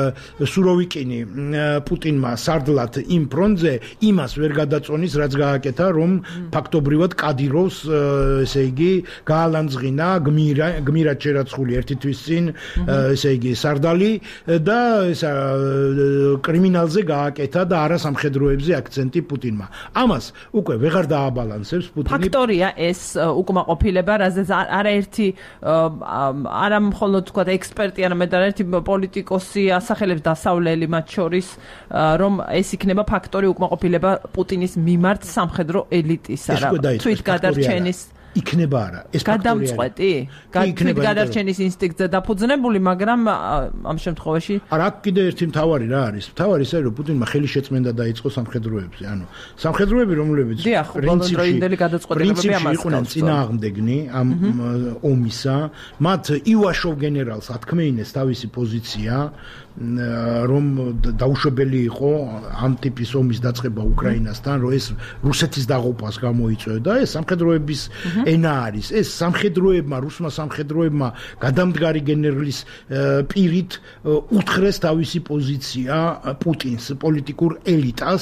სუროვიკინი პუტინმა სარდლად იმ ფრონტზე იმას ვერ გადაწონის რაც გააკეთა რომ ფაქტობრივად კადიროვს ესე იგი გაალანძღინა გმირად შერაცხული ერთი თვის წინ ესე იგი სარდალი და ეს კრიმინალზე გააკეთა და არა სამხედროებზე აქცენტი პუტინმა. ამას უკვე ვეღარ დააბალანსებს პუტინი. ფაქტორია ეს უკმაყოფილება, რაზეც არაერთი არა მხოლოდ თქვა ექსპერტი, არამედ არაერთი პოლიტიკოსი ასახელებს დასავლელი მათ შორის, რომ ეს იქნება ფაქტორი უკმაყოფილება პუტინის მიმართ სამხედრო ელიტისა რა. თვით გადარჩენის იქნება არა ეს გადამწყვეტი გადარჩენის ინსტინქტზე დაფუძნებული მაგრამ ამ შემთხვევაში არა კიდე ერთი მთავარი რა არის მთავარი ისე რომ პუტინმა ხელი შეწმენდა დაიწყო სამხედროებზე ანუ სამხედროები რომლებიც პრინციპში იყვნენ წინააღმდეგნი ამ ომისა მათ ივაშოვ გენერალს ათქმეინეს თავისი პოზიცია რომ დაუშვებელი იყო ამ ტიპის ომის დაწყება უკრაინასთან რომ ეს რუსეთის დაღუპვას გამოიწვევდა ეს სამხედროების ენა არის ეს სამხედროებმა რუსმა სამხედროებმა გადამდგარი გენერლის პირით უთხრეს თავისი პოზიცია პუტინს პოლიტიკურ ელიტას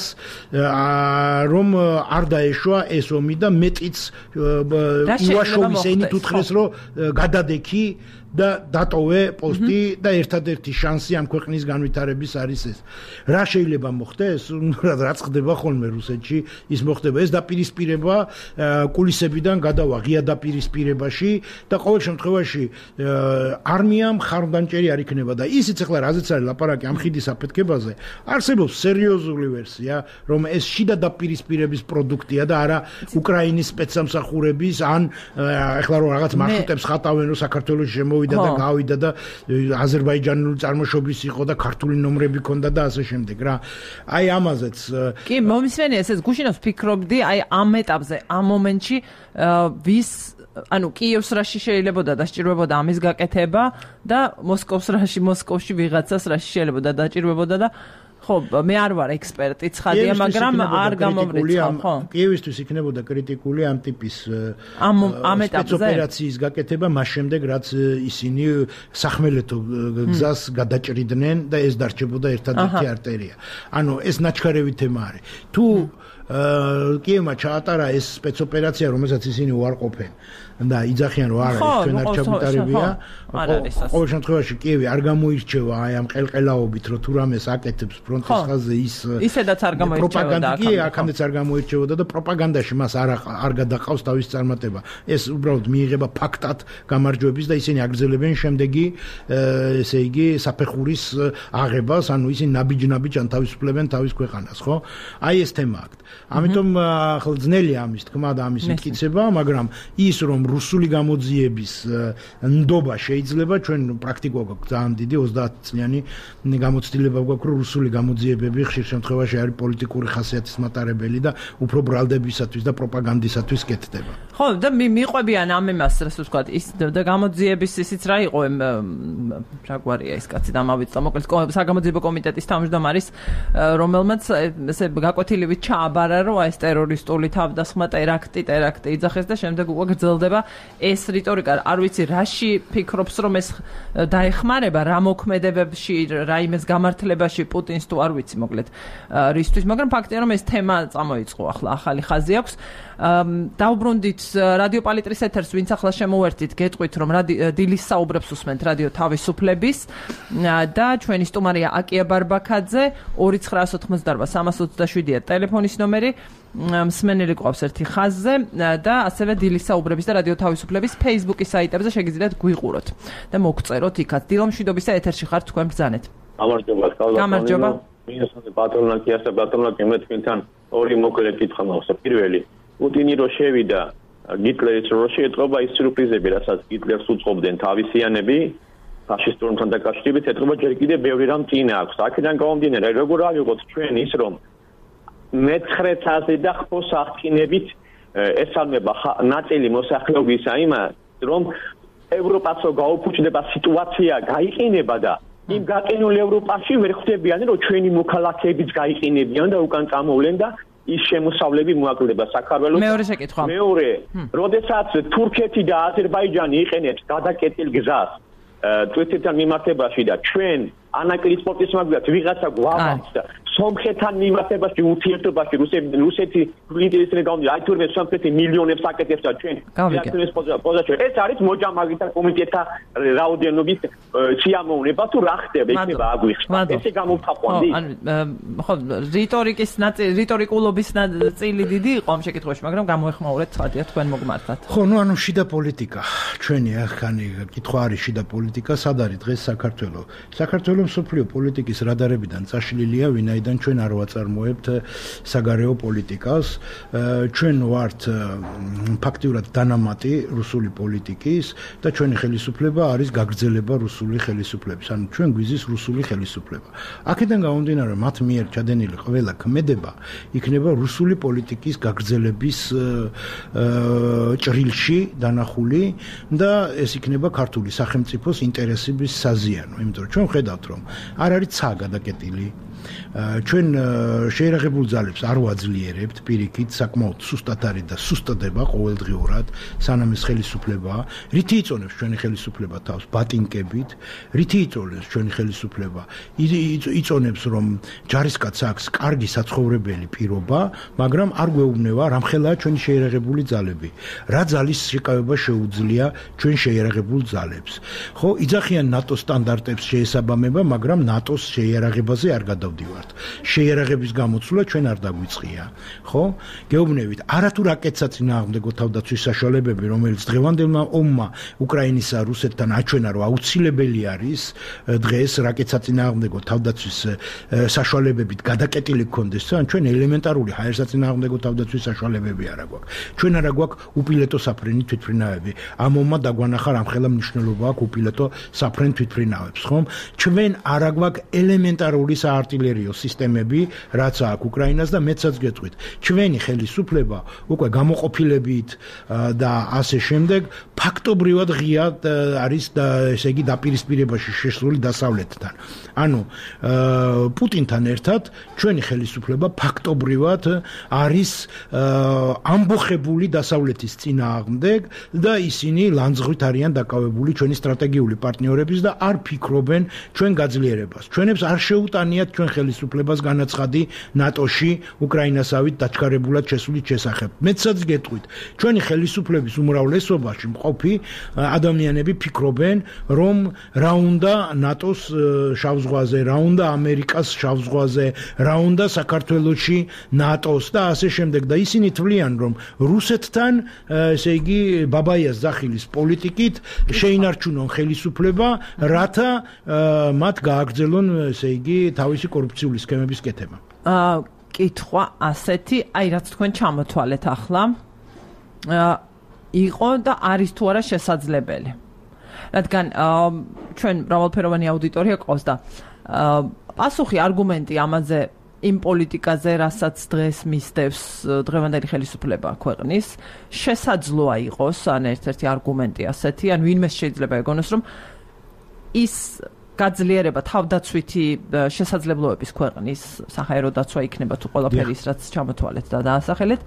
რომ არ დაეშვა ეს ომი და მეტიც ივაშოვის ენით უთხრეს რომ გადადექი და დატოვე პოსტი და ერთადერთი შანსი ამ ქვეყნის განვითარების არის ეს. რა შეიძლება მოხდეს? რაც ხდება ხოლმე რუსეთში, ის მოხდება. ეს დაპირისპირება კულისებიდან გადავა ღია დაპირისპირებაში და ყოველ შემთხვევაში არმიამ ხარდანჭერი არ იქნება და ისიც ახლა რაზეც არის ლაპარაკი ამ ხიდის აფეთქებაზე, არსებობს სერიოზული ვერსია, რომ ეს შიდა დაპირისპირების პროდუქტია და არა უკრაინის სპეცსამსახურების ან ახლა რომ რაღაც მარშრუტებს ხატავენ რომ საქართველოში მოვიდა და გავიდა და აზერბაიჯანული წარმოშობის იყო და ქართული ნომრები ჰქონდა და ასე შემდეგ რა. აი ამაზეც კი მომისმენია ესეც გუშინავს ფიქრობდი აი ამ ეტაპზე ამ მომენტში ვის ანუ კიევს რაში შეიძლებოდა დასჭირვებოდა ამის გაკეთება და მოსკოვში ვიღაცას რაში შეიძლება დაჭირვებოდა და ხო მე არ ვარ ექსპერტი ცხადია მაგრამ არ გამომრიცხავ ხო კიევისთვის იქნებოდა კრიტიკული ამ ტიპის ამ ეტაპზე ოპერაციის გაკეთება მას შემდეგ რაც ისინი სახმელეთო გზას გადაჭრიდნენ და ეს დარჩებოდა ერთადერთი არტერია ანუ ეს ნაჩქარევი თემა არის თუ კიევმა ჩაატარა ეს სპეცოპერაცია რომელსაც ისინი უარყოფენ და იძახიან რომ არ არის ჩვენ არ ჩაბიტარებია. ყოველ შემთხვევაში კიევი არ გამოირჩევა აი ამ ყელყელაობით რომ თუ რამეს აკეთებს ფრონტის ხაზზე ისედაც არ გამოირჩეოდა აქამდეც არ გამოირჩეოდა და პროპაგანდაში მას არ გადაყავს თავის წარმატება. ეს უბრალოდ მიიღება ფაქტად გამარჯვების და ისინი აგრძელებენ შემდეგი ესე იგი საფეხურის აღებას, ანუ ისინი ნაბიჯ-ნაბიჯ ან თავისუფლებენ თავის ქვეყანას, ხო? აი ეს თემა აქვს. ამიტომ ახლა ძნელია ამის თქმა და ამის მტკიცება, მაგრამ ის რომ რუსული გამოძიების ნდობა შეიძლება ჩვენ პრაქტიკულად გვაქვს ძალიან დიდი 30 წლიანი გამოცდილება გვაქვს რომ რუსული გამოძიებები ხშირ შემთხვევაში არის პოლიტიკური ხასიათის მატარებელი და უფრო ბრალდებისათვის და პროპაგანდისათვის კეთდება. ხო და მიყვებიან ამ იმას ასე ვთქვათ ის და გამოძიების ისიც რა იყო რა გვარია ეს კაცი დამავიწყდა მოკლედ საგამოძიებო კომიტეტის თავმჯდომარის რომელმაც ესე გაკვეთილივით ჩააბარა რომ ეს ტერორისტული თავდასხმა ტერაქტი იძახეს და შემდეგ უკვე გრძელდება ეს რიტორიკა არ ვიცი რაში ფიქრობს რომ ეს დაეხმარება რა მოქმედებებში რაიმეს გამართლებაში პუტინს თუ არ ვიცი მოკლედ რისთვის მაგრამ ფაქტია რომ ეს თემა წამოიწყო ახლა ახალი ხაზი აქვს დაუბრუნდით რადიო პალიტრის ეთერს ვინც ახლა შემოვერთით გეტყვით რომ დილის საუბრებს უსმენთ რადიო თავისუფლების და ჩვენი სტუმარია აკია ბარბაქაძე 2988-327-ია ტელეფონის ნომერი მსმენელი ყავს ერთი ხაზზე და ასევე დილის საუბრების და რადიო თავისუფლების Facebook-ის საიტებზე შეგიძლიათ გვიყუროთ და მოგწეროთ იქაც დილომშვიდობის და ეთერში ხართ თქვენ ბრძანეთ გამარჯობა მინუსზე პატრონაკიას და პატრონაკი მე თქვენთან ორი მოკლე კითხვა მაქვს პირველი პუტინი რო შევიდა გიტლერის რო შეეტყობა ის სიურპრიზები რასაც გიტლერს უწყობდნენ თავისიანები ფაშისტურთან დაკავშირებით ეტყობა ჯერ კიდევ ბევრი რამ წინა აქვს აქედან გამომდინარე როგორ ავიღოთ ჩვენ ის რომ მე-900-ზე და ხფოს აღკინებით ესალმება ნაწილი მოსახლეობისა იმას რომ ევროპასო გაუფუჭდება სიტუაცია გაიყინება და იმ გაყინულ ევროპაში ვერ ხვდებიან რომ ჩვენი მოქალაქეებიც გაიყინებიან და უკან წამოვლენ და ის შემოსავლები მოაკლდება საქართველოს მეორე შეკითხვა მეორე როდესაც თურქეთი და აზერბაიჯანი იყენებს გადაკეტილ გზას თურქეთთან მიმართებაში და ჩვენ ანაკლის სპორტის მაგათ ვიღაცა გვაბამს და სომხეთთან მიმართებაში ურთიერთობაში რუსეთი ინტერესები გამომდის აი თურმე სომხეთი მილიონებს აკეთებს და ჩვენ პოზიცია ეს არის მოჯამაგითა კომიტეტთა რაოდენობის სიამოვნება თუ რა ხდება იქნება აგვიხსნა ესე გამოვთაყვანდი ხო რიტორიკულობის ნაწილი დიდი იყო ამ შეკითხვაში მაგრამ გამოეხმაურეთ ცხადია თქვენ მოგმართათ ხო ნუ ანუ შიდა პოლიტიკა ჩვენი ახანი კითხვა არის შიდა პოლიტიკა სად არის დღეს საქართველოს მსოფლიო პოლიტიკის რადარებიდან წაშლილია ვინაიდან ჩვენ არ ვაწარმოებთ საგარეო პოლიტიკას ჩვენ ვართ ფაქტიურად დანამატი რუსული პოლიტიკის და ჩვენი ხელისუფლება არის გაგრძელება რუსული ხელისუფლების ანუ ჩვენ გვიზის რუსული ხელისუფლება აქედან გამომდინარე მათ მიერ ჩადენილი ყველა ქმედება იქნება რუსული პოლიტიკის გაგრძელების ჭრილში დანახული და ეს იქნება ქართული სახელმწიფოს ინტერესების საზიანო იმიტომ რომ ჩვენ ვხედავთ რომ არ არის ცა გადაკეტილი ჩვენ შეერაღებულ ძალებს არ ვაძლიერებთ პირიქით საკმაოდ სუსტად არის და სუსტდება ყოველდღიურად სანამ ეს ხელისუფლება რითი იწონებს ჩვენი ხელისუფლება თავს ბატინკებით რითი იწონებს ჩვენი ხელისუფლება იწონებს რომ ჯარისკაცს აქვს კარგი საცხოვრებელი პირობა მაგრამ არ გვეუბნება რამხელაა ჩვენი შეერაღებული ძალები რა ძალის შეკავება შეუძლია ჩვენ შეერაღებულ ძალებს ხო იძახიან ნატოს სტანდარტებს შეესაბამება მაგრამ ნატოს შეერაღებაზე არ გადავდივართ შეერაღების გამოცვლა ჩვენ არ დაგვიწყია ხო გეუბნებით არათუ რაკეტსაც წინააღმდეგო თავდაცვის საშუალებები რომელიც დღევანდელმა ომმა უკრაინისა რუსეთთან აჩვენა რომ აუცილებელი არის დღეს რაკეტსაც წინააღმდეგო თავდაცვის საშუალებებით გადაკეტილი გქონდეს ან ჩვენ ელემენტარული ჰაერსაც წინააღმდეგო თავდაცვის საშუალებები არა გვაქვს ჩვენ არა გვაქვს უპილოტო საფრენი თვითმფრინავები ამ ომმა დაგვანახა რამხელა მნიშვნელობა აქვს უპილოტო საფრენ თვითმფრინავებს ხომ ჩვენ არა გვაქვს ელემენტარული საარტილერიო სისტემები რაც აქვს უკრაინას და მეცაც გეტყვით ჩვენი ხელისუფლება უკვე გამოყოფილებით და ასე შემდეგ ფაქტობრივად ღია არის და ესე იგი დაპირისპირებაში შესული დასავლეთთან ანუ პუტინთან ერთად ჩვენი ხელისუფლება ფაქტობრივად არის ამბოხებული დასავლეთის წინააღმდეგ და ისინი ლანძღვით არიან დაკავებული ჩვენი სტრატეგიული პარტნიორების და არ ფიქრობენ ჩვენ გაძლიერებას ჩვენებს არ შეუტანიათ ჩვენ ჩვენ ხელისუფლებას განაცხადი ნატოში უკრაინასავით დაჩქარებულად შესulit შესახებ. მეცაც გეტყვით, ჩვენი ხელისუფლების უმრავლესობაში მყოფი ადამიანები ფიქრობენ, რომ რა უნდა ნატოს შავ ზღვაზე, რა უნდა ამერიკას შავ ზღვაზე, რა უნდა საქართველოში ნატოს და ასე შემდეგ და ისინი თვლიან, რომ რუსეთთან, ესე იგი, ბაბაიას ზახილის პოლიტიკით შეინარჩუნონ ხელისუფლება, რათა მათ გააგრძელონ, ესე იგი, თავისი კორუფციული სქემების კეთება. კითხვა ასეთი, აი რაც თქვენ ჩამოთვალეთ ახლა, იყო და არის თუ არა შესაძლებელი. რადგან ჩვენ მრავალფეროვანი აუდიტორია ყავს და პასუხი არგუმენტი ამაზე იმ პოლიტიკაზე, რასაც დღეს მისდევს დღევანდელი ხელისუფლება ქვეყნის, შესაძლოა იყოს, ან ერთ-ერთი არგუმენტი ასეთი, ან ვინმეს შეიძლება ეგონოს, რომ ის გაძლიერება თავდაცვითი შესაძლებლობების ქვეყნის საჰაერო დაცვა იქნება თუ ყველაფერი ის რაც ჩამოთვალეთ და დაასახელეთ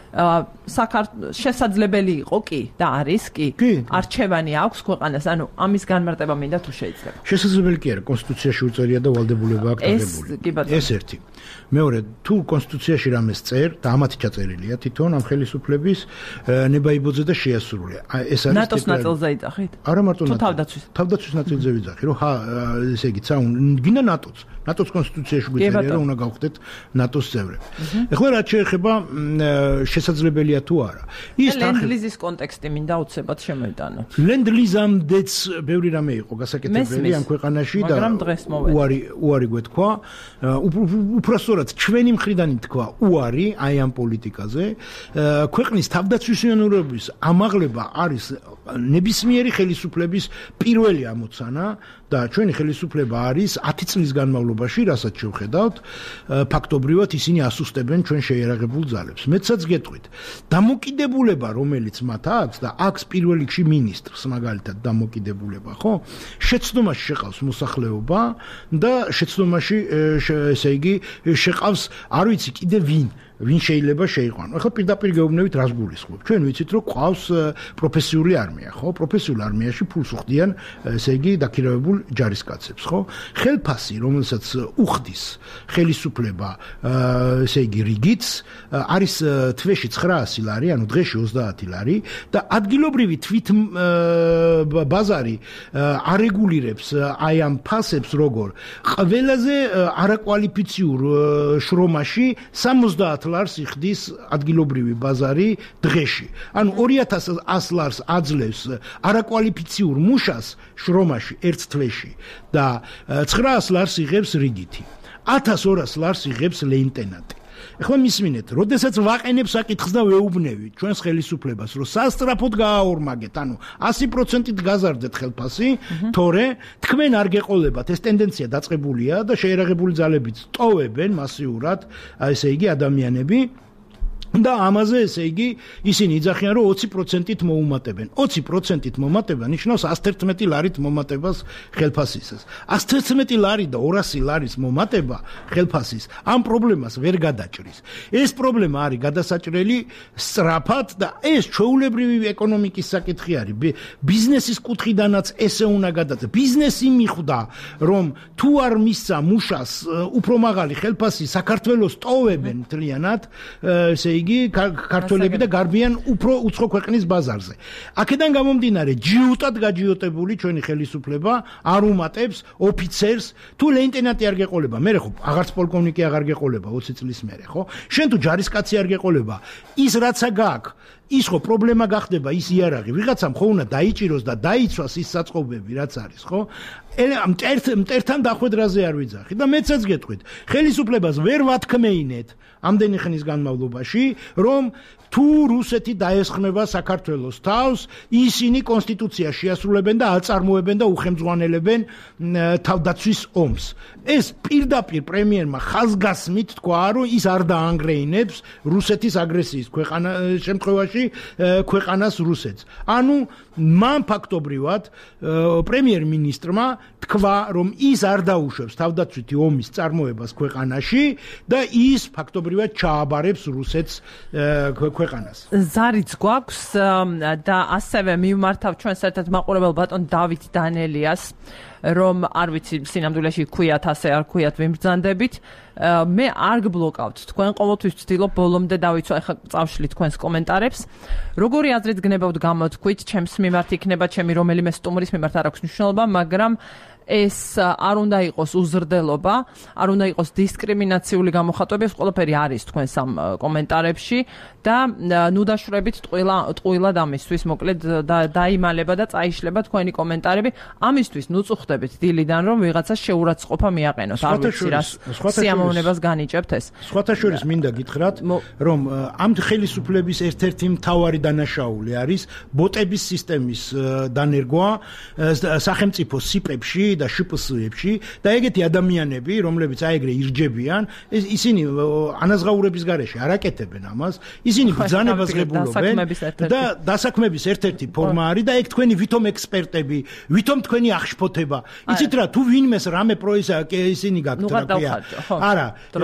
შესაძლებელი იყო კი და არის კი არჩევანი აქვს ქვეყანას ანუ ამის განმარტება მინდა თუ შეიძლება შესაძლებელი კი არა კონსტიტუციაში უწერია და ვალდებულება აქვს აღებული ეს ერთი მეორე თუ კონსტიტუციაში რამეს წერ და ამათი ჩაწერილია თვითონ ამ ხელისუფლების ნებაიბოძე და შეასრულია ეს არის ნატოს ნაწილზე იძახით არა მარტო თავდაცვის ნაწილზე ვიძახი რომ ესე იგი გინდა ნატოს კონსტიტუციაში გვიწერია რომ უნდა გავხდეთ ნატოს წევრები ეხლა რაც შეეხება შესაძლებელია თუ არა ის ლენდლიზის კონტექსტი მინდა უცებად შემოვიტანოთ ლენდლიზამდეც ბევრი რამე იყო გასაკეთებელი ამ ქვეყანაში და უარი გვეთქვა უпростоრად ჩვენი მხრიდან თქვა უარი აი ამ პოლიტიკაზე ქვეყნის თავდაცვისმიანობის ამაღლება არის ნებისმიერი ხელისუფლების პირველი ამოცანა და ჩვენი ხელისუფლება არის 10 წლის განმავლობაში, რასაც შევხედავთ, ფაქტობრივად ისინი ასუსტებენ ჩვენ შეიარაღებულ ძალებს. მეცაც გეტყვით, დამოკიდებულება, რომელიც მათ აქვს და აქვს პირველ რიგში მინისტრს, მაგალითად, დამოკიდებულება, ხო? შეცდომაში შეყავს მოსახლეობა და შეცდომაში ესე იგი შეყავს, არ ვიცი კიდე ვინ შეიძლება შეიყვანო. ახლა პირდაპირ გეუბნებით რას გულისხმობ. ჩვენ ვიცით რომ ყავს პროფესიული არმია, ხო? პროფესიულ არმიაში ფულს უხდიან, ესე იგი, დაქირავებულ ჯარისკაცებს, ხო? ხელფასი, რომელსაც უხდის ხელისუფლება, ესე იგი, რიგიც, არის თვეში 900 ლარი, ანუ დღეში 30 ლარი და ადგილობრივი თვით ბაზარი არეგულირებს აი ამ ფასებს როგორ ყველაზე არაკვალიფიციურ შრომაში 70 ლარს იხდის ადგილობრივი ბაზარი დღეში. ანუ 2100 ლარს აძლევს არაკვალიფიციურ მუშას შრომაში ერთ თვეში და 900 ლარს იღებს რიგითი. 1200 ლარს იღებს ლეიტენანტი. ეხლა მისმინეთ, როდესაც ვაყენებ საკითხს და ვეუბნევი ჩვენს ხელისუფლებას, რომ სასწრაფოდ გააორმაგეთ, ანუ 100%-ით გაზარდეთ ხელფასი, თორე თქვენ არ გეყოლებათ, ეს ტენდენცია დაწყებულია და შეიარაღებული ძალებიც ტოვებენ მასიურად, ესე იგი ადამიანები და ამაზე ესე იგი ისინი იძახიან რომ 20%-ით მოუმატებენ. 20%-ით მომატება ნიშნავს 111 ლარით მომატებას ხელფასისას. 111 ლარი და 200 ლარის მომატება ხელფასის ამ პრობლემას ვერ გადაჭრის. ეს პრობლემა არის გადასაჭრელი სწრაფად და ეს ჩვეულებრივი ეკონომიკის საკითხი არის. ბიზნესის კუთხიდანაც ესე უნდა გადაჭრეს. ბიზნესი მიხვდა რომ თუ არ მისცა მუშას უფრო მაღალი ხელფასი საქართველოს ტოვებენ მთლიანად ესე იგი ქართველები და გარბიან უფრო უცხო ქვეყნის ბაზარზე. აქედან გამომდინარე, ჯიუტად გაჯიოტებული ჩვენი ხელისუფლება არ უმატებს ოფიცერს, თუ ლეიტენანტი არ გეყოლება, მე ხო აღარც პოლკოვნიკი აღარ გეყოლება 20 წლის მერე, ხო? შენ თუ ჯარისკაცი არ გეყოლება, ის რაცა გაქვს ის ხო პრობლემა გახდება ის იარაღი ვიღაცამ ხო უნდა დაიჭიროს და დაიცვას ის საწყობები რაც არის ხო მტერთან დახვედრაზე არ ვიძახი და მეცაც გეტყვით ხელისუფლებას ვერ ვათქმეინეთ ამდენი ხნის განმავლობაში რომ თუ რუსეთი დაესხმება საქართველოს თავს ისინი კონსტიტუცია შეასრულებენ და აწარმოებენ და უხემძღვანელებენ თავდაცვის ომს ეს პირდაპირ პრემიერმა ხაზგასმით თქვა რომ ის არ დაანგრეინებს რუსეთის აგრესიის შემთხვევაში ქვეყანას რუსეთს ანუ მან ფაქტობრივად პრემიერ-მინისტრმა თქვა რომ ის არ დაუშვებს თავდაცვითი ომის წარმოებას ქვეყანაში და ის ფაქტობრივად ჩააბარებს რუსეთს ქვეყანას. ზარიც გვაქვს და ასევე მივმართავ ჩვენს ერთ-ერთ მაყურებელ ბატონ დავით დანელიას რომ არ ვიცი სინამდვილეში ქვიათ ასე არ ქვიათ ვიმბრძანდებით მე არ გბლოკავთ თქვენ ყოველთვის ვცდილობ ბოლომდე დავიცვა ეხლა წავშლით თქვენს კომენტარებს როგორი აზრით გნებავთ გამოთქვით ჩემს მიმართ იქნება ჩემი რომელიმე სტუმრის მიმართ არ აქვს მნიშვნელობა მაგრამ ეს არ უნდა იყოს უზრდელობა, არ უნდა იყოს დისკრიმინაციული გამოხატვები, ეს ყველაფერი არის თქვენს ამ კომენტარებში და ნუ დაშვრებით ტყუილად ამისთვის, მოკლედ დაიმალება და წაიშლება თქვენი კომენტარები. ამისთვის ნუ წუხდებით დილიდან, რომ ვიღაცას შეურაცხყოფა მიაყენოთ. არ ვიცი რას სიამოვნებას განიჭებთ ეს. სხვათა შორის მინდა გითხრათ, რომ ამ ხელისუფლების ერთ-ერთი მთავარი დანაშაული არის ბოტების სისტემის დანერგვა სახელმწიფო სიპებში და შპს-ებში და ეგეთი ადამიანები, რომლებიც აეგრე ირჯებიან, ისინი ანაზღაურების გარეშე არ აკეთებენ ამას, ისინი ბრძანებას ღებულობენ და დასაქმების ერთ-ერთი ფორმა არის და ეგ თქვენი ვითომ ექსპერტები, ვითომ თქვენი აღშფოთება. იცით რა, თუ ვინმეს რამე ისინი გაქვთ რა ქვია. არა,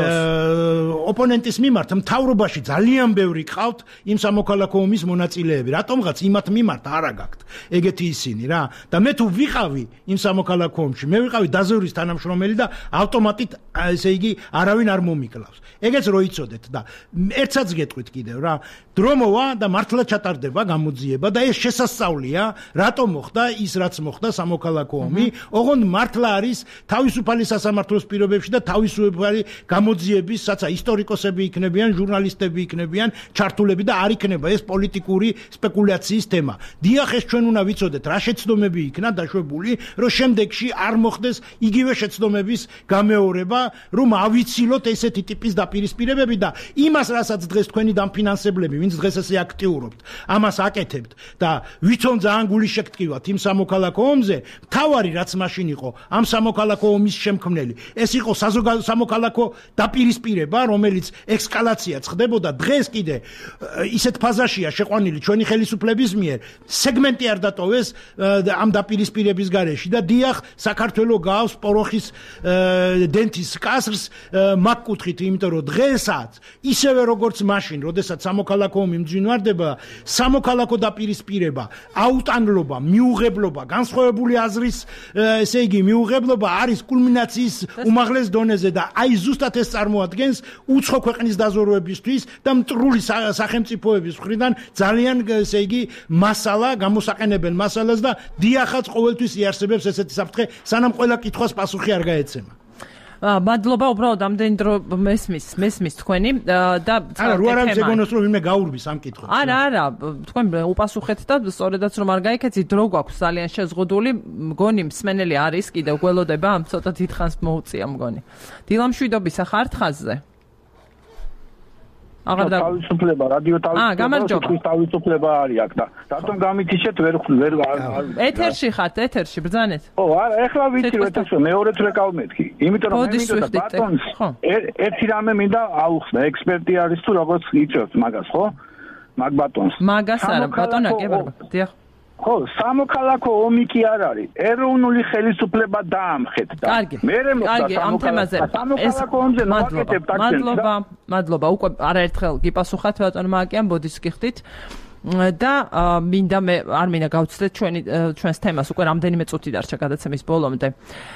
ოპონენტის მიმართ მთავრობაში ძალიან ბევრი ყავთ იმ სამოქალაქო ომის მონაწილეები. რატომღაც იმათ მიმართ არა გაქვთ. ეგეთი ისინი რა. და მე თუ ვიყავი იმ სამოქალაქო ომში, მე ვიყავი დაზვერვის თანამშრომელი და ავტომატით ესე იგი არავინ არ მომიკლავს. ეგეც რო იცოდეთ და ერთსაც გეტყვით კიდევ რა, დრო მოვა და მართლა ჩატარდება გამოძიება და ეს შესასწავლია, რატომ მოხდა ის რაც მოხდა სამოქალაქო ომი, ოღონდ მართლა არის თავისუფალი სასამართლოს პირობებში და თავისუფალი გამოძიების, საცა ისტორიკოსები იქნებიან, ჟურნალისტები იქნებიან, ჩართულები და არ იქნება ეს პოლიტიკური სპეკულაციის თემა. დიახ, ეს ჩვენ უნდა ვიცოდეთ, რა შეცდომები იქნა დაშვებული, რომ შემდეგში არ მოხდეს იგივე შეცდომების გამეორება, რომ ავიცილოთ ესეთი ტიპის დაპირისპირებები და იმას, რასაც დღეს თქვენი დამფინანსებლები, ვინც დღეს ესე აქტიურობთ, ამას აკეთებთ და ვითომ ძალიან გული შეგტკივათ იმ სამოქალაქო ომზე, თავარი რაც მაშინ იყო, ამ სამოქალაქო ომის შემქმნელი, ეს იყო სამოქალაქო დაპირისპირება, რომელიც ექსკალაციაც ხდებოდა დღეს კიდე ისეთ ფაზაშია შეყვანილი ჩვენი ხელისუფლების მიერ, სეგმენტი არ დატოვეს ამ დაპირისპირების გარეშე და დიახ, საქართველოს გავს პოროხის დენთის კასრს მაგ კუთხით, იმიტომ რომ დღესაც ისევე როგორც მაშინ, როდესაც სამოქალაქო ომი მძვინვარდება, სამოქალაქო დაპირისპირება, აუტანლობა, მიუღებლობა, განსხვავებული აზრის, ესე იგი, მიუღებლობა არის კულმინაციის უმაღლეს დონეზე და აი ზუსტად ეს წარმოადგენს უცხო ქვეყნის დაზვერვებისთვის და მტრული სახელმწიფოების მხრიდან ძალიან, ესე იგი, მასალა, გამოსაყენებელ მასალას და დიახაც ყოველთვის იარსებებს ესეთი საფრთხე, სანამ ყველა კითხვას პასუხი არ გაეცემა. მადლობა უბრალოდ ამდენი დრო მესმის თქვენი და არა რო არ არის ეგონოს რომ ვინმე გაურბის ამ კითხვას. არა, თქვენ უპასუხეთ და სწორედაც რომ არ გაიქეცით, დრო გვაქვს ძალიან შეზღუდული, მგონი მსმენელი არის კიდევ გველოდება ამ ცოტა დიდხანს მოუწია მგონი. დილამშვიდობის ახართ ხაზზე. თავისუფლება, რადიო თავისუფლება, თავისუფლება არის აქ და რატომ გამითიშეთ ვერ ეთერში ხართ, ეთერში ბრძანეთ. არა, ეხლა ვიცი რომ ეთერში მეორედ რეკავ მეთქი. იმიტომ რომ მე მინდა ბატონს ერთი რამე მინდა აუხსნა, ექსპერტი არის თუ როგორც იწევთ მაგას, ხო? მაგ ბატონს. მაგას არა, ბატონა კი ბარბა. დიახ. ხო, სამოქალაქო ომი კი არ არის. ეროვნული ხელისუფლება დაამხეთ და მერე მოხდა ამ თემაზე. სამოქალაქო ომზე ნაკეთებთ აქცენტს. მადლობა, უკვე არაერთხელ გიპასუხათ ბატონ მააკიან, ბოდის გიხდით. და მინდა მე არ მინდა გავცდეთ ჩვენს თემას, უკვე რამდენიმე წუთი დარჩა გადაცემის ბოლომდე.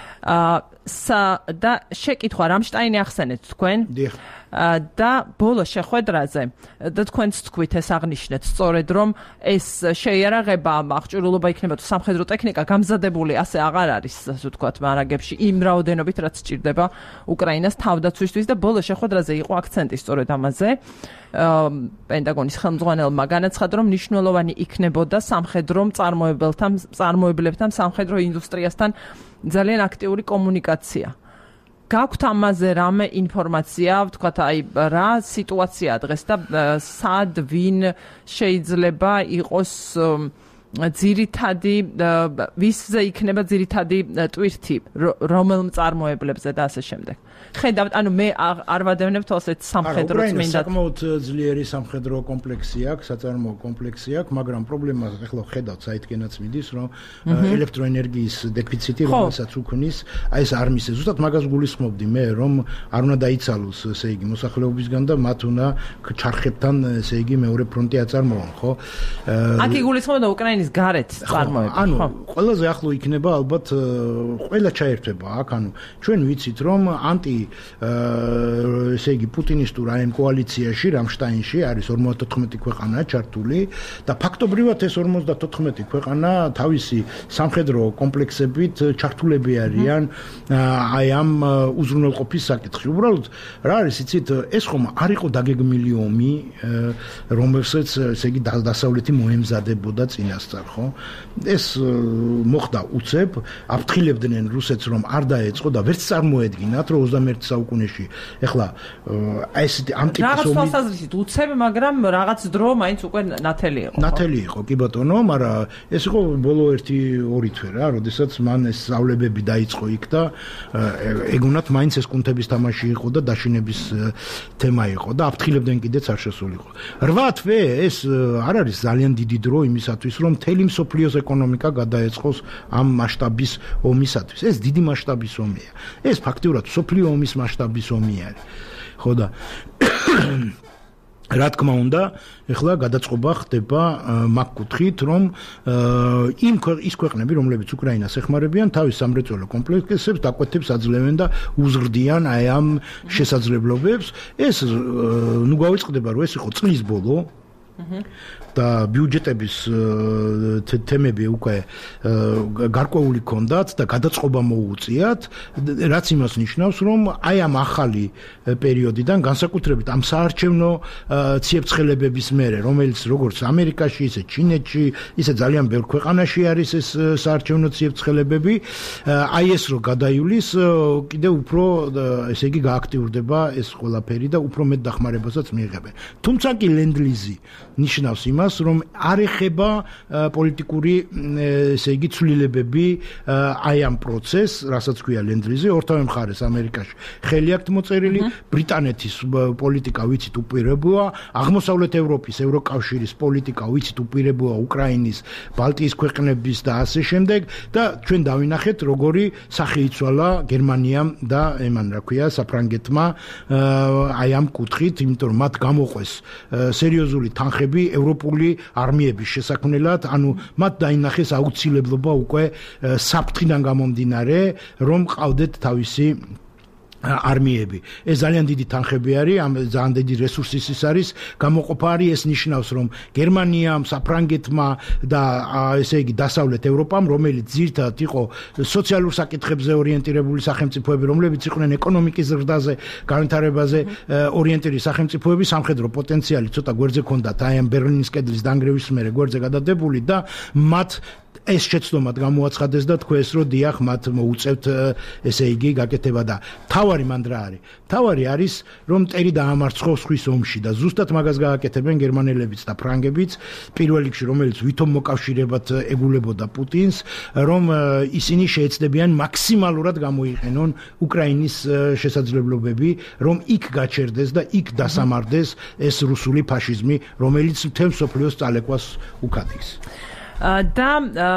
და შეკითხვა რამშტაინი ახსენეთ თქვენ? დიახ. და ბოლო შეხვედრაზე და თქვენც თქვით ეს აღნიშნეთ სწორედ რომ ეს შეიარაღება აღჭურვილობა იქნება თუ სამხედრო ტექნიკა გამზადებული ასე აღარ არის ასე ვთქვათ მარაგებში იმ რაოდენობით რაც სჭირდება უკრაინას თავდაცვისთვის და ბოლო შეხვედრაზე იყო აქცენტი სწორედ ამაზე პენტაგონის ხელმძღვანელმა განაცხადა რომ მნიშვნელოვანი იქნებოდა სამხედრო მწარმოებლებთან სამხედრო ინდუსტრიასთან ძალიან აქტიური კომუნიკაცია. გაქვთ ამაზე რამე ინფორმაცია, ვთქვათ, აი რა სიტუაციაა დღეს და სად ვინ შეიძლება იყოს ძირითადი ვისზე იქნება ძირითადი ტვირთი, რომელ მწარმოებლებზე და ასე შემდეგ. ხედავთ, ანუ მე არ ვადევნებ თვალს ეს სამხედრო წმინდად. საკმაოდ ძლიერი სამხედრო კომპლექსი აქვს, საწარმოო კომპლექსი აქვს, მაგრამ პრობლემა ახლა ხედავთ საითკენაც მიდის, რომ ელექტროენერგიის დეფიციტი რომელსაც უქმნის, აი ეს არ მისცეს. ზუსტად მაგას გულისხმობდი მე, რომ არ უნდა დაიცალოს, ესე იგი, მოსახლეობისგან და მათ უნდა ჩარხებთან, ესე იგი, მეორე ფრონტი აწარმოონ, ხო? აქ იგულისხმობდა უკრაინის უკრაინის გარეთ წარმოება. ანუ ყველაზე ახლო იქნება ალბათ ყველა ჩაერთვება აქ, ანუ ჩვენ ვიცით რომ ესე იგი პუტინისტურ ამ კოალიციაში რამშტაინში არის 54 ქვეყანა ჩართული და ფაქტობრივად ეს 54 ქვეყანა თავისი სამხედრო კომპლექსებით ჩართულები არიან აი ამ უზრუნველყოფის საკითხში. უბრალოდ რა არის იცით ეს ხომ არ იყო დაგეგმილი ომი რომელსაც ესე იგი დასავლეთი მოემზადებოდა წინასწარ ხო? ეს მოხდა უცებ, აფრთხილებდნენ რუსეთს რომ არ დაეწყო და ვერც წარმოედგინათ რომ 21 საუკუნეში ეხლა ეს ამ ტიპის რაღაც თვალსაზრისით უცებ, მაგრამ რაღაც დრო მაინც უკვე ნათელი იყო. ნათელი იყო, კი ბატონო, მაგრამ ეს იყო ბოლო 1-2 თვე რა, როდესაც მან ეს სწავლებები დაიწყო იქ და ეგონათ მაინც ეს კუნთების თამაში იყო და დაშინების თემა იყო და აფრთხილებდნენ კიდეც არ შესულიყო. 8 თვე ეს არ არის ძალიან დიდი დრო იმისათვის რომ მთელი მსოფლიოს ეკონომიკა გადაეწყოს ამ მასშტაბის ომისათვის. ეს დიდი მასშტაბის ომია. ეს ფაქტიურად მსოფლიო ომის მასშტაბის ომი არის. ხო და რა თქმა უნდა, ეხლა გადაწყობა ხდება მაგ კუთხით, რომ ის ქვეყნები, რომლებიც უკრაინას ეხმარებიან, თავის სამრეწველო კომპლექსებს დაკვეთებს აძლევენ და უზრდიან აი ამ შესაძლებლობებს. ეს ნუ გავიწყდება, რომ ეს იყო წლის ბოლო და ბიუჯეტების თემები უკვე გარკვეული ქონდათ და გადაწყობა მოუწიათ, რაც იმას ნიშნავს, რომ აი ამ ახალი პერიოდიდან განსაკუთრებით ამ საარჩევნო ციებ-ცხელებების მერე, რომელიც როგორც ამერიკაში, ისე ჩინეთში, ისე ძალიან ბევრ ქვეყანაში არის ეს საარჩევნო ციებ-ცხელებები, აი ეს რო გადაივლის, კიდევ უფრო ესე იგი გააქტიურდება ეს ყველაფერი და უფრო მეტ დახმარებასაც მიიღებენ. თუმცა კი ლენდლიზი ნიშნავს იმას, რომ არ ეხება პოლიტიკური ესე იგი ცვლილებები აი ამ პროცესს, რასაც ქვია ლენდლიზი, ორთავე მხარეს ამერიკაში ხელი აქვს მოწერილი, ბრიტანეთის პოლიტიკა ვიცით უპირებოა, აღმოსავლეთ ევროპის ევროკავშირის პოლიტიკა ვიცით უპირებოა უკრაინის, ბალტიის ქვეყნების და ასე შემდეგ და ჩვენ დავინახეთ როგორი სახე იცვალა გერმანიამ და იმან რა ქვია საფრანგეთმა აი ამ კუთხით, იმიტომ რომ მათ გამოყვეს სერიოზული თანხები ევროპული არმიების შესაქმნელად, ანუ მათ დაინახეს აუცილებლობა უკვე საფრთხიდან გამომდინარე, რომ ყავდეთ თავისი არმიები. ეს ძალიან დიდი თანხები არის, ამ ძალიან დიდი რესურსის ის არის, გამოყოფა არის, ეს ნიშნავს, რომ გერმანიამ, საფრანგეთმა და ესე იგი დასავლეთ ევროპამ, რომელიც ძირითადად იყო სოციალურ საკითხებზე ორიენტირებული სახელმწიფოები, რომლებიც იყვნენ ეკონომიკის ზრდაზე, განვითარებაზე ორიენტირებული სახელმწიფოები, სამხედრო პოტენციალი ცოტა გვერდზე ჰქონდათ, აი ამ ბერლინის კედლის დანგრევის მერე გვერდზე გადადებული და მათ ეს შეცდომად გამოაცხადეს და თქვეს, რომ დიახ, მათ მოუწევთ ესე იგი გაკეთება და თავარი მანდ რა არის? თავარი არის, რომ მტერი დაამარცხოს სხვის ომში და ზუსტად მაგას გააკეთებენ გერმანელებიც და ფრანგებიც, პირველ რიგში, რომელიც ვითომ მოკავშირებად ეგულებოდა პუტინს, რომ ისინი შეეცდებიან მაქსიმალურად გამოიყენონ უკრაინის შესაძლებლობები, რომ იქ გაჩერდეს და იქ დასამარდეს ეს რუსული ფაშიზმი, რომელიც მთელ მსოფლიოს წალეკვას უკადიის. და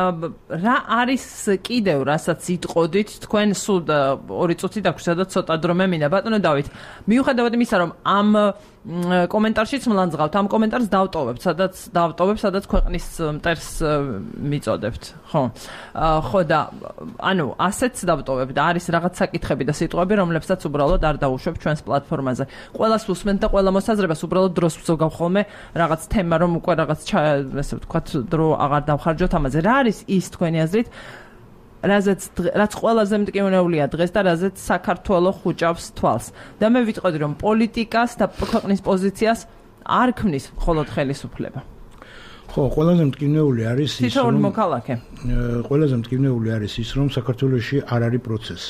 რა არის კიდევ რასაც იტყოდით თქვენ სულ 2 წუთი დაგვჭირდა და ცოტა დრო მემინა ბატონო დავით მიუხედავად იმისა რომ ამ კომენტარშიც მლანძღავთ ამ კომენტარს დავტოვებთ სადაც ქვეყნის მტერს მიწოდებთ ხო და ანუ ასეც დავტოვებთ და არის რაღაც საკითხები და სიტყვები რომლებსაც უბრალოდ არ დაუშვებ ჩვენს პლატფორმაზე ყველას უსმენთ და ყველა მოსაზრებას უბრალოდ დროს ვზოგავ ხოლმე რაღაც თემა რომ უკვე რაღაც ესე ვთქვათ დრო აღარ დავხარჯოთ ამაზე რა არის ის თქვენი აზრით რაც ყველაზე მტკივნეულია დღეს და რაზეც საქართველოს ხუჭავს თვალს. და მე ვიტყოდი რომ პოლიტიკას და ქვეყნის პოზიციას არ ქმნის მხოლოდ ხელისუფლება. ხო, ყველაზე მტკივნეული არის ის თითოეული მოქალაქე. ყველაზე მტკივნეული არის ის რომ საქართველოში არ არის პროცესი.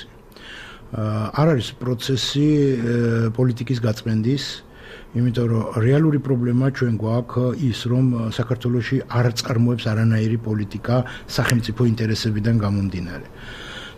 არ არის პროცესი პოლიტიკის გაწმენდის იმიტომ რომ რეალური პრობლემა ჩვენ გვაქვს ის რომ საქართველოში არ წარმოებს არანაირი პოლიტიკა სახელმწიფო ინტერესებიდან გამომდინარე.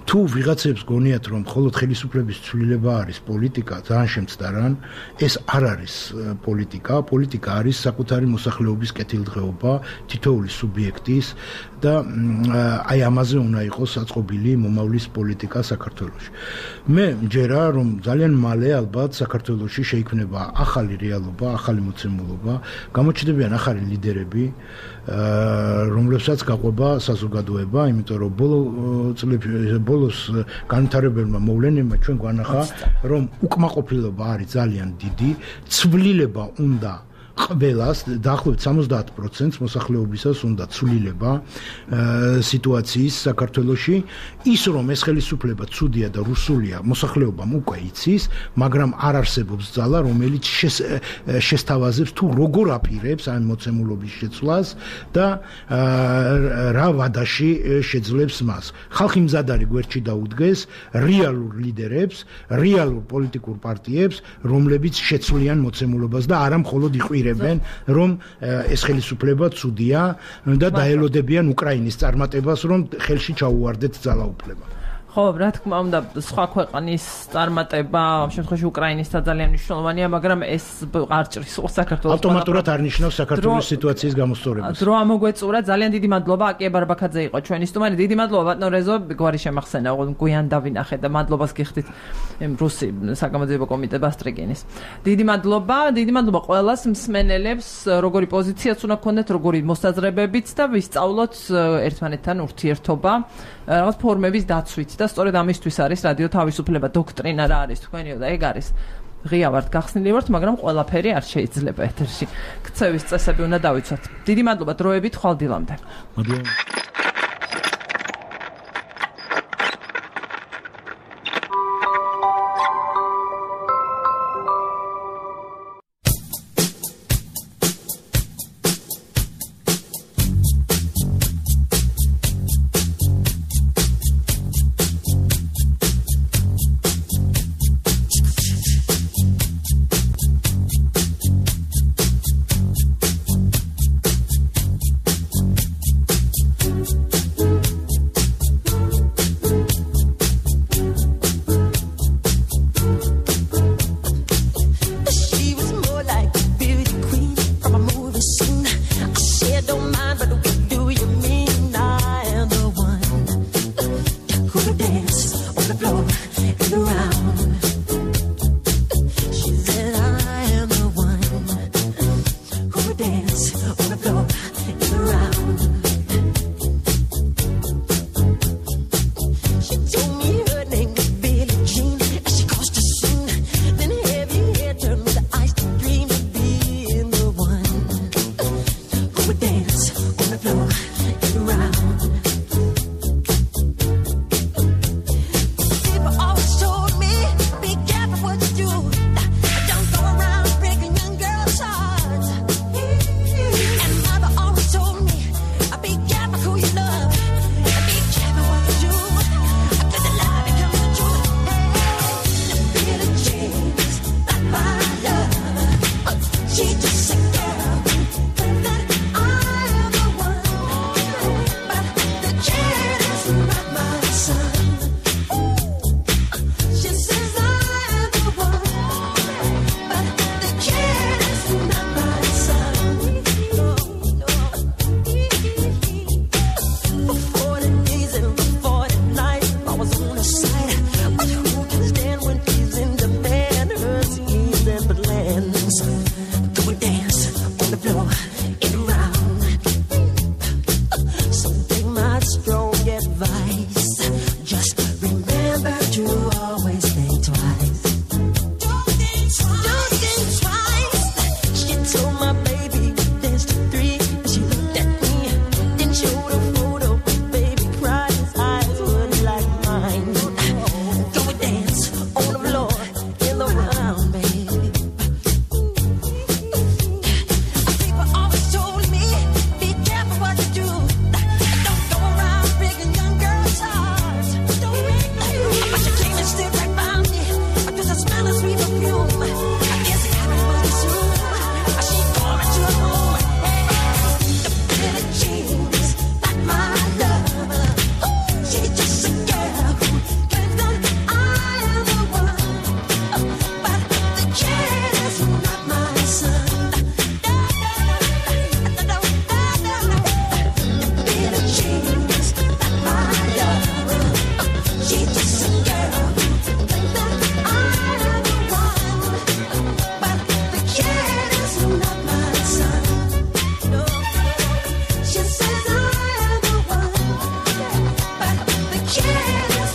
თუ ვიღაცებს გონიათ რომ მხოლოდ ხელისუფლების ცვლილება არის პოლიტიკა, ძალიან შემცდარან, ეს არ არის პოლიტიკა. პოლიტიკა არის საკუთარი მოსახლეობის კეთილდღეობა, თითოეული სუბიექტის და აი ამაზე უნდა იყოს საწყობილი მომავლის პოლიტიკა საქართველოში. მე მჯერა რომ ძალიან მალე ალბათ საქართველოში შეიქმნება ახალი რეალობა, ახალი მოცემულობა, გამოჩნდებიან ახალი ლიდერები, რომლებსაც გაყვება საზოგადოება, იმიტომ რომ ბოლოს განვითარებელმა მოვლენებმა ჩვენ გვანახა, რომ უკმაყოფილება არის ძალიან დიდი, ცვლილება უნდა ყველას, დაახლოებით 70% მოსახლეობისას უნდა ცვლილება სიტუაციის საქართველოში, ის რომ ეს ხელისუფლება ცუდია და რუსულია, მოსახლეობამ უკვე იცის, მაგრამ არ არსებობს ძალა, რომელიც შესთავაზებს თუ როგორ აპირებს ამ მოცემულობის შეცვლას და რა ვადაში შეძლებს მას. ხალხი მზად არის გვერდში დაუდგეს რეალურ ლიდერებს, რეალურ პოლიტიკურ პარტიებს, რომლებიც შეცვლიან მოცემულობას და არა მხოლოდ რომ ეს ხელისუფლება ცუდია და დაელოდებიან უკრაინის წარმატებას, რომ ხელში ჩაუვარდეთ ძალაუფლება. ხო, რა თქმა უნდა, სხვა ქვეყნის წარმატება, ამ შემთხვევაში უკრაინის ძალიან მნიშვნელოვანია, მაგრამ ეს არ ჭრის საქართველოს ავტომატურად არ ნიშნავს საქართველოს სიტუაციის გამოსწორებას. დრო ამოგვეწურა, ძალიან დიდი მადლობა, აკია ბარბაქაძე იყო ჩვენი სტუმარი. დიდი მადლობა ბატონ რეზო, გვარი შემახსენა, გვიან დავინახე და მადლობას გიხდით რუსი საგამოძიებო კომიტეტ ბასტრიკინის. დიდი მადლობა ყველას მსმენელებს, როგორი პოზიციაც უნდა გქონდეთ, როგორი მოსაზრებებიც და ვისწავლოთ ერთმანეთთან ურთიერთობა, რაღაც ფორმების დაცვით და სწორედ ამისთვის არის რადიო თავისუფლება დოქტრინა რა არის თქვენიო და ეგ არის ღია ვართ გახსნილი ვართ მაგრამ ყველაფერი არ შეიძლება ეთერში ქცევის წესები უნდა დავიცვათ დიდი მადლობა დროებით ხვალ დილამდე მადლობა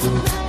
Tonight